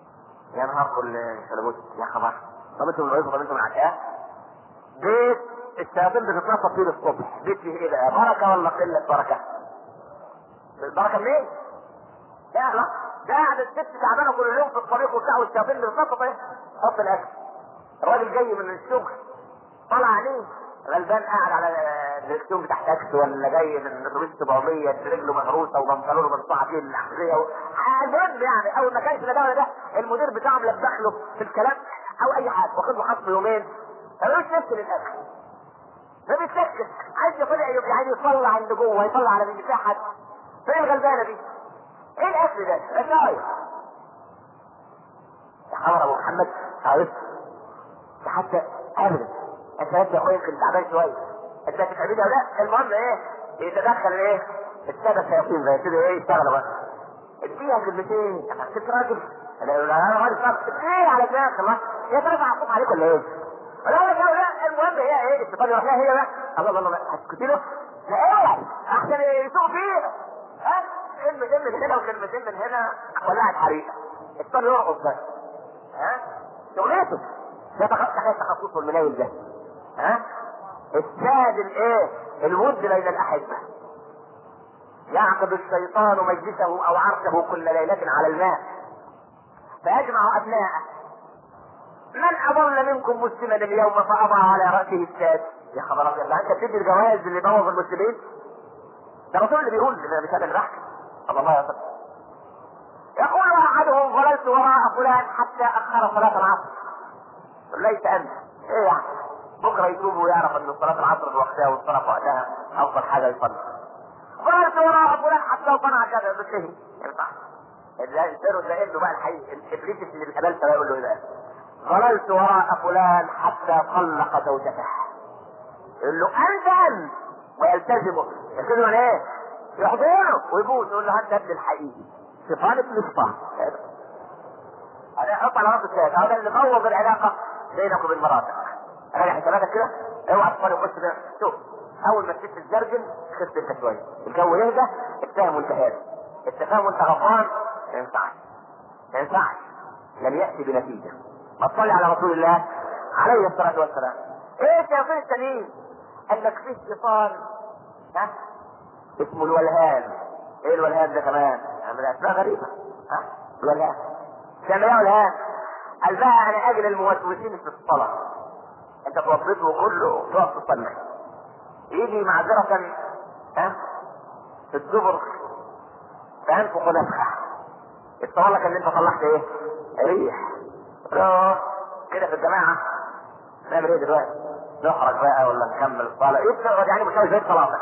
يا نهار كل شلبوت يا خبر ضمنتم المبيت وضمنتم العشاء. بيت الشياطين بتتنطط فيه الصبح، بيت فيه ايه بقى؟ بركه ولا قله بركه؟ البركه منين؟ لا ده قاعد الست تعبانه كل يوم في الطريق وبتاع، والشياطين بتتنطط ايه؟ حط الاكل. الراجل جاي من الشغل طلع عليه غلبان قاعد على الدكتور بتاع تاكسي، ولا جاي من اتوبيس 700 رجله مهروسه وبنطلونه منصوعه فيه الاحذيه المهم يعني، اول ما كانش لا ده ولا ده المدير بتاعه ملبخ له في الكلام او اي حاجه، واخد له خصم يومين، ملوش نفس للاكل، ما بيتسكت، عايز يطلع يعني يطلع عند جوه، يطلع على من بتاع حد. فين الغلبانه دي؟ ايه الاكل ده؟ رشاير يا حمر ابو محمد عرفت حتى ابدا. انت يا اخويا يمكن تعبان شويه، انت هتتعبني ولا لا؟ المهم ايه؟ يتدخل ايه؟ الساده الشياطين زي كده ايه؟ يشتغلوا بقى. اديها كلمتين، انا كنت راجل، انا راجل صعب، ايه على دماغك الله؟ هي ترفع الصوت عليك ولا ايه؟ ولا لا المهم هي ايه؟ الشيطان يروح لها هي بقى، الله هتسكتي له؟ لا ايه؟ احسن يسوق فيها، ها؟ كلمتين من هنا وكلمتين من هنا ولعت حريقه. الشيطان يرقص بقى، ها؟ شغلته ده تخصصه المنايل ده، ها؟ الساد الايه؟ الود بين الاحبه. يعقد الشيطان مجلسه او عرشه كل ليله على الماء فيجمع ابناءه، من اضل منكم مسلما اليوم فاضع على راسه الساد. يا خبر ابيض، انت بتدي الجوائز اللي بوظ المسلمين؟ ده الرسول اللي بيقول مش انا اللي بحكي، الله يصدق. يقول احدهم ظللت وراء فلان حتى اخر صلاه العصر. ليس انت ايه يعني؟ بكره يتوب ويعرف ان صلاه العصر في وقتها والصلاه في وقتها افضل حاجه يصلي. ظللت وراء فلان حتى صنع كذا بشيء ينفع. الانسان ده ابنه بقى الحقيقي الابليس اللي بالقبل ده يقول له ايه بقى؟ ظللت وراء فلان حتى طلق زوجته. يقول له انت ويلتزمه، يلتزمه ايه؟ يحضنه ويبوس، يقول له انت ابن الحقيقي شيطان ابن شيطان. هذا حط على راس الشاهد، هذا اللي بوظ العلاقه بينك وبين مراتك. راجع حساباتك كده، اوعى تفكر يخش ده. شوف اول ما تشوف الزرجل خف انت شويه، الجو يهدى، اتفاهم وانت هادي، التفاهم وانت غضبان ما ينفعش لن ياتي بنتيجه. ما تصلي على رسول الله عليه الصلاه والسلام. ايه الشياطين التانيين؟ قال لك فيه شيطان ها اسمه الولهان. ايه الولهان ده كمان؟ يعني اسماء غريبه، ها الولهان تعمل ايه الولهان؟ قال بقى انا اجل الموسوسين في الصلاه، انت توظفه كله تقف تصلي، يجي معذره ها في الدبر فانفخ نفخه، يتصور لك ان انت طلعت ايه؟ ريح. كده في الجماعه نعمل ايه دلوقتي؟ نخرج بقى ولا نكمل الصلاه؟ يبقى يعني مش زي صلاتك.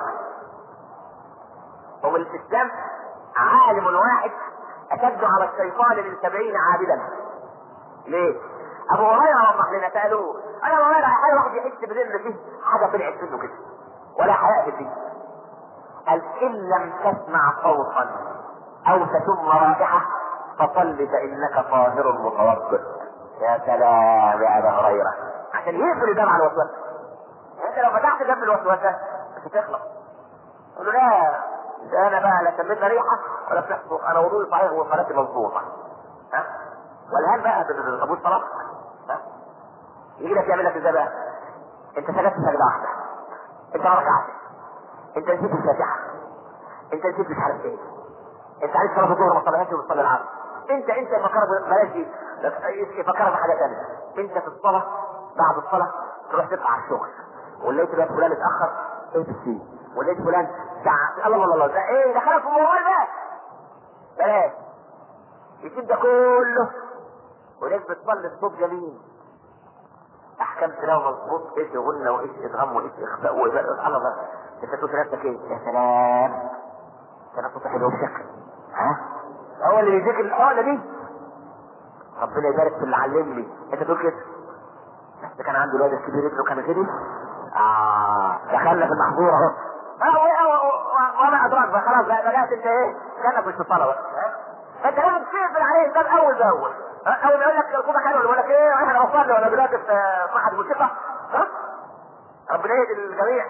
ومن الاسلام عالم واحد اشد على الشيطان من 70 عابدا. ليه؟ ابو هريره وضح لنا، سالوه انا ابو هريره حاجه واحد يحس بذل فيه حاجه طلعت منه كده ولا حياء في الدين. قال ان لم تسمع صوتا او تشم رائحه فصل فانك طاهر متوضئ. يا سلام يا ابا هريره، عشان يقفل الباب على الوسوسه. انت لو فتحت باب الوسوسه مش هتخلص. قول له لا ده انا بقى لا سميتها ريحه ولا بتحفظ، انا وضوءي صحيح وصلاتي مظبوطه. ها والهان بقى بالقبول صلاه. ها يجي لك يعمل لك ازاي بقى؟ انت سجدت سجده واحده، انت ما ركعتش، انت نسيت الفاتحه، انت نسيت مش عارف ايه، انت عايز صلاه الظهر ما صليتش وبتصلي العصر، انت فكرت بلاش دي، فكرت بحاجه ثانيه. انت في الصلاه بعد الصلاه تروح تطلع على الشغل، ولقيت بقى فلان اتاخر فيه، ولقيت فلان ساعه الله ده ايه دخلك في الموبايل بقى؟ بلاش يسيب ده كله ولقيت بتصلي بصوت جميل، احكام تلاوه مظبوط، ايش غنى وايش ادغام وايش اخفاء وإباء. الله انت تقول لنفسك ايه؟ يا سلام كان صوت حلو بشكل، ها هو اللي بيذكر الاولى دي، ربنا يبارك في اللي علمني. انت تقول كده بس كان عنده الواد الكبير ابنه كان كده، دخلنا في المحظور اهو وما ادراك بقى خلاص بقى بدات انت ايه؟ كانك مش في الصلاه بقى. فانت لازم تقفل عليه الباب اول باول. اول ما يقول لك الركوبه حلوه يقول لك ايه احنا بصلي ولا دلوقتي في معهد موسيقى؟ ها ربنا يهدي الجميع،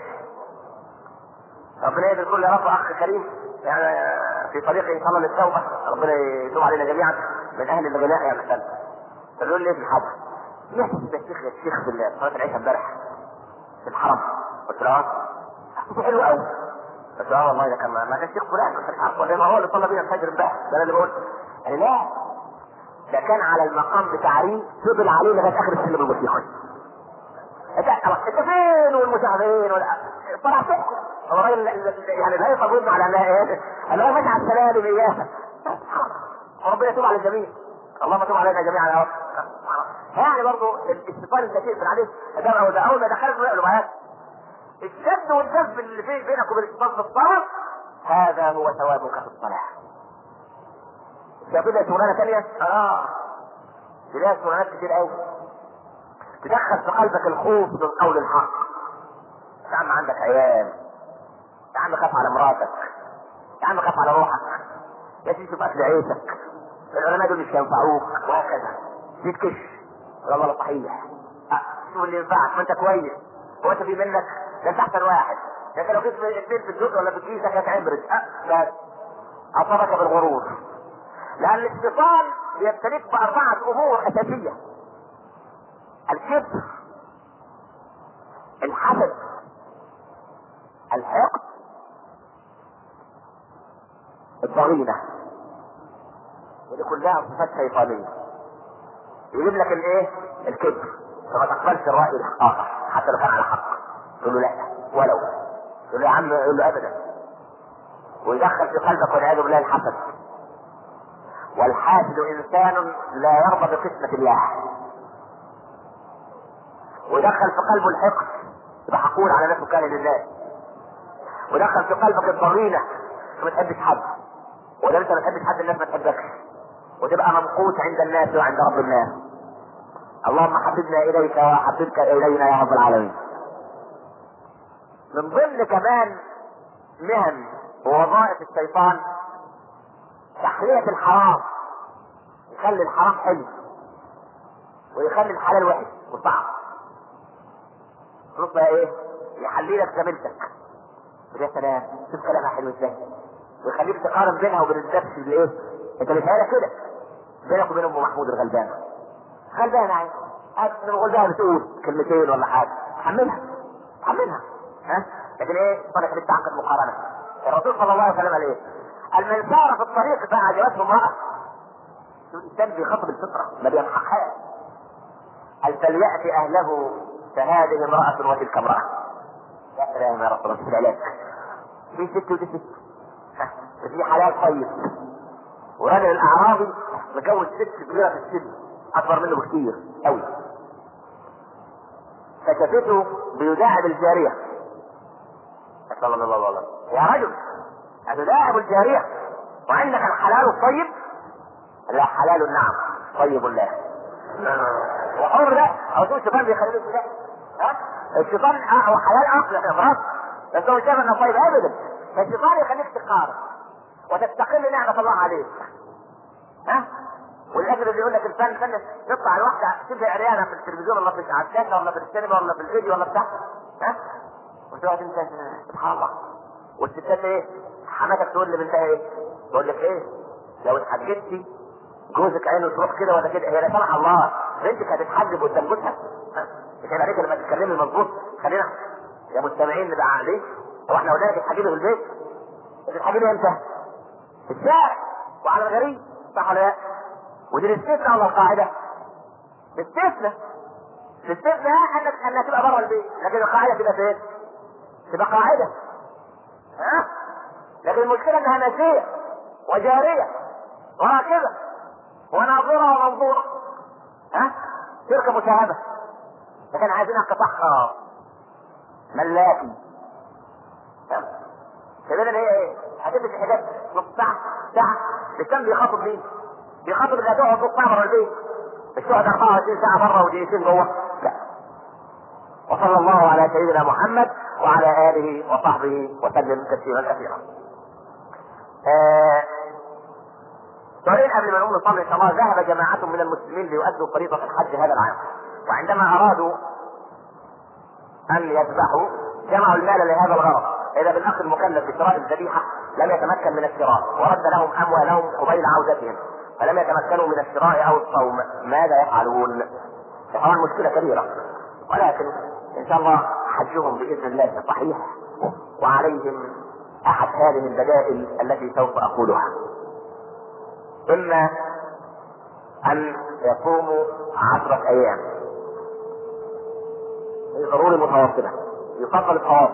ربنا يهدي الكل يا رب. اخ كريم يعني في طريق ان شاء الله للتوبه، ربنا يتوب علينا جميعا من اهل الغناء يا مثلا. فبيقول لي في الحج يحسب يا شيخ بالله صلاه العشاء امبارح في الحرم. قلت له حلو قوي. قلت له والله ده كان ما كانش شيخ فلان كنت عارف ولا ما هو اللي صلى بينا الفجر امبارح ده انا اللي بقول. قال لا ده كان على المقام بتاعي فضل عليه لغايه اخر السلم الموسيقي. انت فين والمشاهدين طلع فين؟ هو الراجل يعني لا يصبرون على انها ايه؟ انا ماشي على السلالم اياها. وربنا يتوب على الجميع. اللهم تب علينا جميعا. يعني برضه الشيطان الذكي في عليه ده اول ما دخلت له معاك الشد والجذب اللي بينك وبين الشيطان في الصلاه هذا هو ثوابك في الصلاه. كده شغلانه ثانيه تلاقي شغلانات كتير قوي تدخل في قلبك الخوف من قول الحق. يا عم عندك عيال، يا عم خاف على مراتك، يا عم خاف على روحك، يا سيدي شوف اكل عيشك، العلماء دول مش هينفعوك وهكذا. تتكش والله صحيح. شوف اللي ينفعك ما انت كويس هو انت في منك ده انت احسن واحد. لكن لو جيت اثنين في الجزء ولا في كيسك هتعبرد بس اصابك بالغرور. لان الشيطان يبتليك باربعه امور اساسيه: الكبر، الحسد، الحقد، الضغينه. ودي كلها صفات شيطانيه. يجيب لك الايه؟ الكبر، فما تقبلش الراي الاخر حتى لو كان على حق. تقول له لا ولو، تقول له يا عم، يقول له ابدا. ويدخل في قلبك والعياذ بالله الحسد. والحاسد انسان لا يرضى بقسمه الله. ودخل في قلبه الحقد، يبقى حقود على نفسه كان لله. ودخل في قلبك الضغينه، ما تحبش حد، ولا انت ما تحبش حد الناس ما تحبكش، وتبقى ممقوت عند الناس وعند رب الناس. اللهم حببنا اليك وحببك الينا يا رب العالمين. من ضمن كمان مهن ووظائف الشيطان تحلية الحرام. يخلي الحرام حلو ويخلي الحلال وحش وصعب. ربما ايه؟ يحلي لك زميلتك. يا سلام شوف كلامها حلو ازاي. ويخليك تقارن بينها وبين الدبش اللي ايه؟ انت مش عارف كده بينك وبين ام محمود الغلبانه. غلبانه عايز نقول لها بتقول كلمتين ولا حاجه، حملها ها؟ لكن ايه؟ طريق لسه عقد مقارنه. الرسول صلى الله عليه وسلم قال ايه؟ قال من سار في الطريق فاعجبته امراه. الانسان بيخاطب الفطره ما بيمحقهاش. قال فلياتي اهله فهذه امراه وتلك امراه. يا سلام يا رسول الله، العلاج في ست ودي ست. في حلال طيب، وراجل الاعرابي متجوز ست كبيره في السن اكبر منه بكثير قوي، فشافته بيداعب الجاريه. صلى الله عليه وسلم يا رجل أتداعب الجاريه وعندك الحلال الطيب؟ لا حلال نعم طيب لا. وحر لا او شوف الشيطان بيخليه كده. ها الشيطان هو حلال اصلا يا خلاص، بس هو شايف انه طيب ابدا. فالشيطان يخليك تقارن وتستقل نعمه الله عليك. ها والاجر اللي يقول لك الفن فن تطلع الواحده شبه عريانه في التلفزيون ولا في الشاشه ولا في السينما ولا في الفيديو ولا بتاع. ها وتقعد انت سبحان الله. والستات ايه؟ حماتك تقول لبنتها ايه؟ تقول لك ايه؟ لو اتحجبتي جوزك عينه تروح كده ولا كده. هي لا سمح الله بنتك هتتحجب قدام جوزها؟ مش هيبقى عليك لما تتكلمي مظبوط. خلينا يا مستمعين نبقى عاقلين. هو احنا قلنا لك اتحجبي في البيت؟ تتحجبي امتى؟ في الشارع وعلى الغريب، صح ولا لا؟ ودي الاستثناء ولا القاعده؟ الاستثناء انها تبقى بره البيت، لكن القاعده تبقى فين؟ تبقى قاعده. ها لكن المشكله انها ناسيه وجاريه وراكبه وناظره ومنظوره. ها تلك مشاهده. لكن عايزينها قطعها ملاكي. كده اللي هي ايه؟ هتلبس حاجات نص ساعه الكلام بيخاطب مين؟ بيخاطب اللي هتقعد نص ساعه بره البيت، مش تقعد 24 ساعه بره ودقيقتين جوه. لا. وصلى الله على سيدنا محمد وعلى اله وصحبه وسلم تسليما كثيرا. سؤالين قبل ما نقوم نصلي ان شاء الله. ذهب جماعه من المسلمين ليؤدوا فريضه الحج هذا العام، وعندما ارادوا ان يذبحوا جمعوا المال لهذا الغرض. اذا بالاخ المكلف بشراء الذبيحه لم يتمكن من الشراء ورد لهم اموالهم قبيل عودتهم، فلم يتمكنوا من الشراء او الصوم، ماذا يفعلون؟ طبعا مشكله كبيره، ولكن ان شاء الله وحجهم بإذن الله صحيح، وعليهم أحد هذه البدائل التي سوف أقولها. إما أن يصوموا 10 أيام، ضروري متواصلة، يفضل التواصل.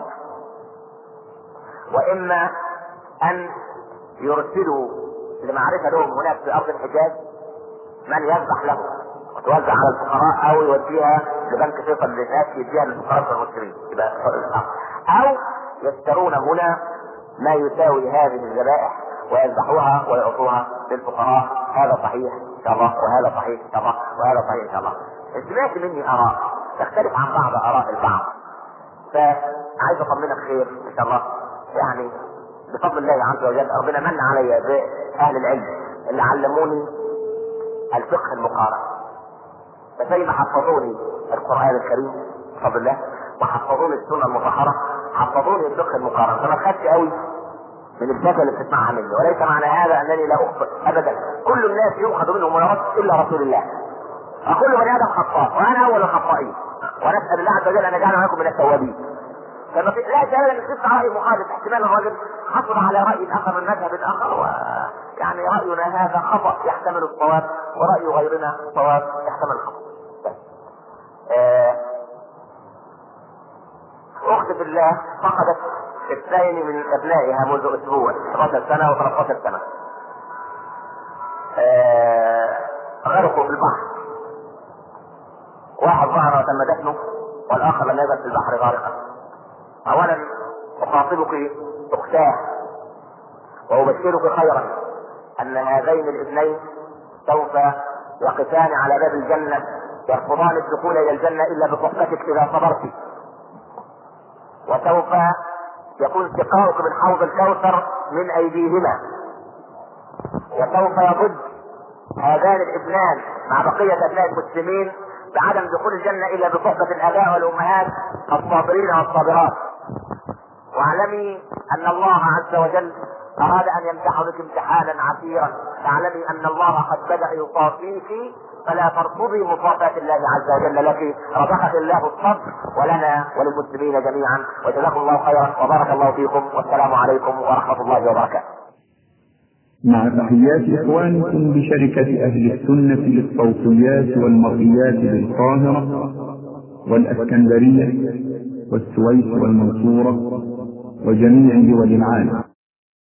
وإما أن يرسلوا لمعرفة لهم هناك في أرض الحجاز من يذبح له وتوزع على الفقراء، أو يوديها لبنك فيصل للناس يديها للفقراء والمسلمين، أو يشترون هنا ما يساوي هذه الذبائح ويذبحوها ويعطوها للفقراء. هذا صحيح ان شاء الله، وهذا صحيح ان شاء الله، وهذا صحيح ان شاء الله. سمعت مني اراء تختلف عن بعض اراء البعض، فعايز اطمنك خير ان شاء الله. يعني بفضل الله عز وجل ربنا من علي باهل العلم اللي علموني الفقه المقارن، فزي ما حفظوني القران الكريم بفضل الله وحفظوني السنه المطهره، حفظوني الفقه المقارن، فما خدت قوي من الفتوى اللي بتسمعها مني. وليس معنى هذا انني لا اخطئ ابدا، كل الناس يؤخذ منهم ويرد الا رسول الله. كل بني ادم خطاء وانا اول الخطائين، ونسال الله عز وجل ان يجعلنا معكم من التوابين. فما في لا شيء ان نشوف راي مخالف، احتمال الرجل حصل على راي اخر من مذهب اخر، ويعني راينا هذا خطا يحتمل الصواب، وراي غيرنا صواب يحتمل الخطا. اختي في الله فقدت 2 من ابنائها منذ اسبوع، 11 سنه و13 سنه. غرقوا في البحر، واحد ظهر وتم دفنه والاخر لم يزل في البحر غارقا. اولا اخاطبك اختاه وابشرك خيرا ان هذين الابنين سوف يقفان على باب الجنه، يرفضان الدخول الى الجنه الا بصحبتك اذا صبرت، وسوف يكون سقاؤك من حوض الكوثر من ايديهما، وسوف يضد هذان الابنان مع بقية ابناء المسلمين بعدم دخول الجنة الا بصحبة الاباء والامهات الصابرين والصابرات. واعلمي ان الله عز وجل اراد ان يمتحنك امتحانا عسيرا، فاعلمي ان الله قد بدأ يصافيك، فلا ترفضي مصافاة الله عز وجل لك. رزقك الله الصبر ولنا وللمسلمين جميعا، وجزاكم الله خيرا وبارك الله فيكم، والسلام عليكم ورحمة الله وبركاته. مع تحيات إخوانكم بشركة أهل السنة للصوتيات والمرئيات بالقاهرة والإسكندرية والسويس والمنصورة وجميع دول العالم.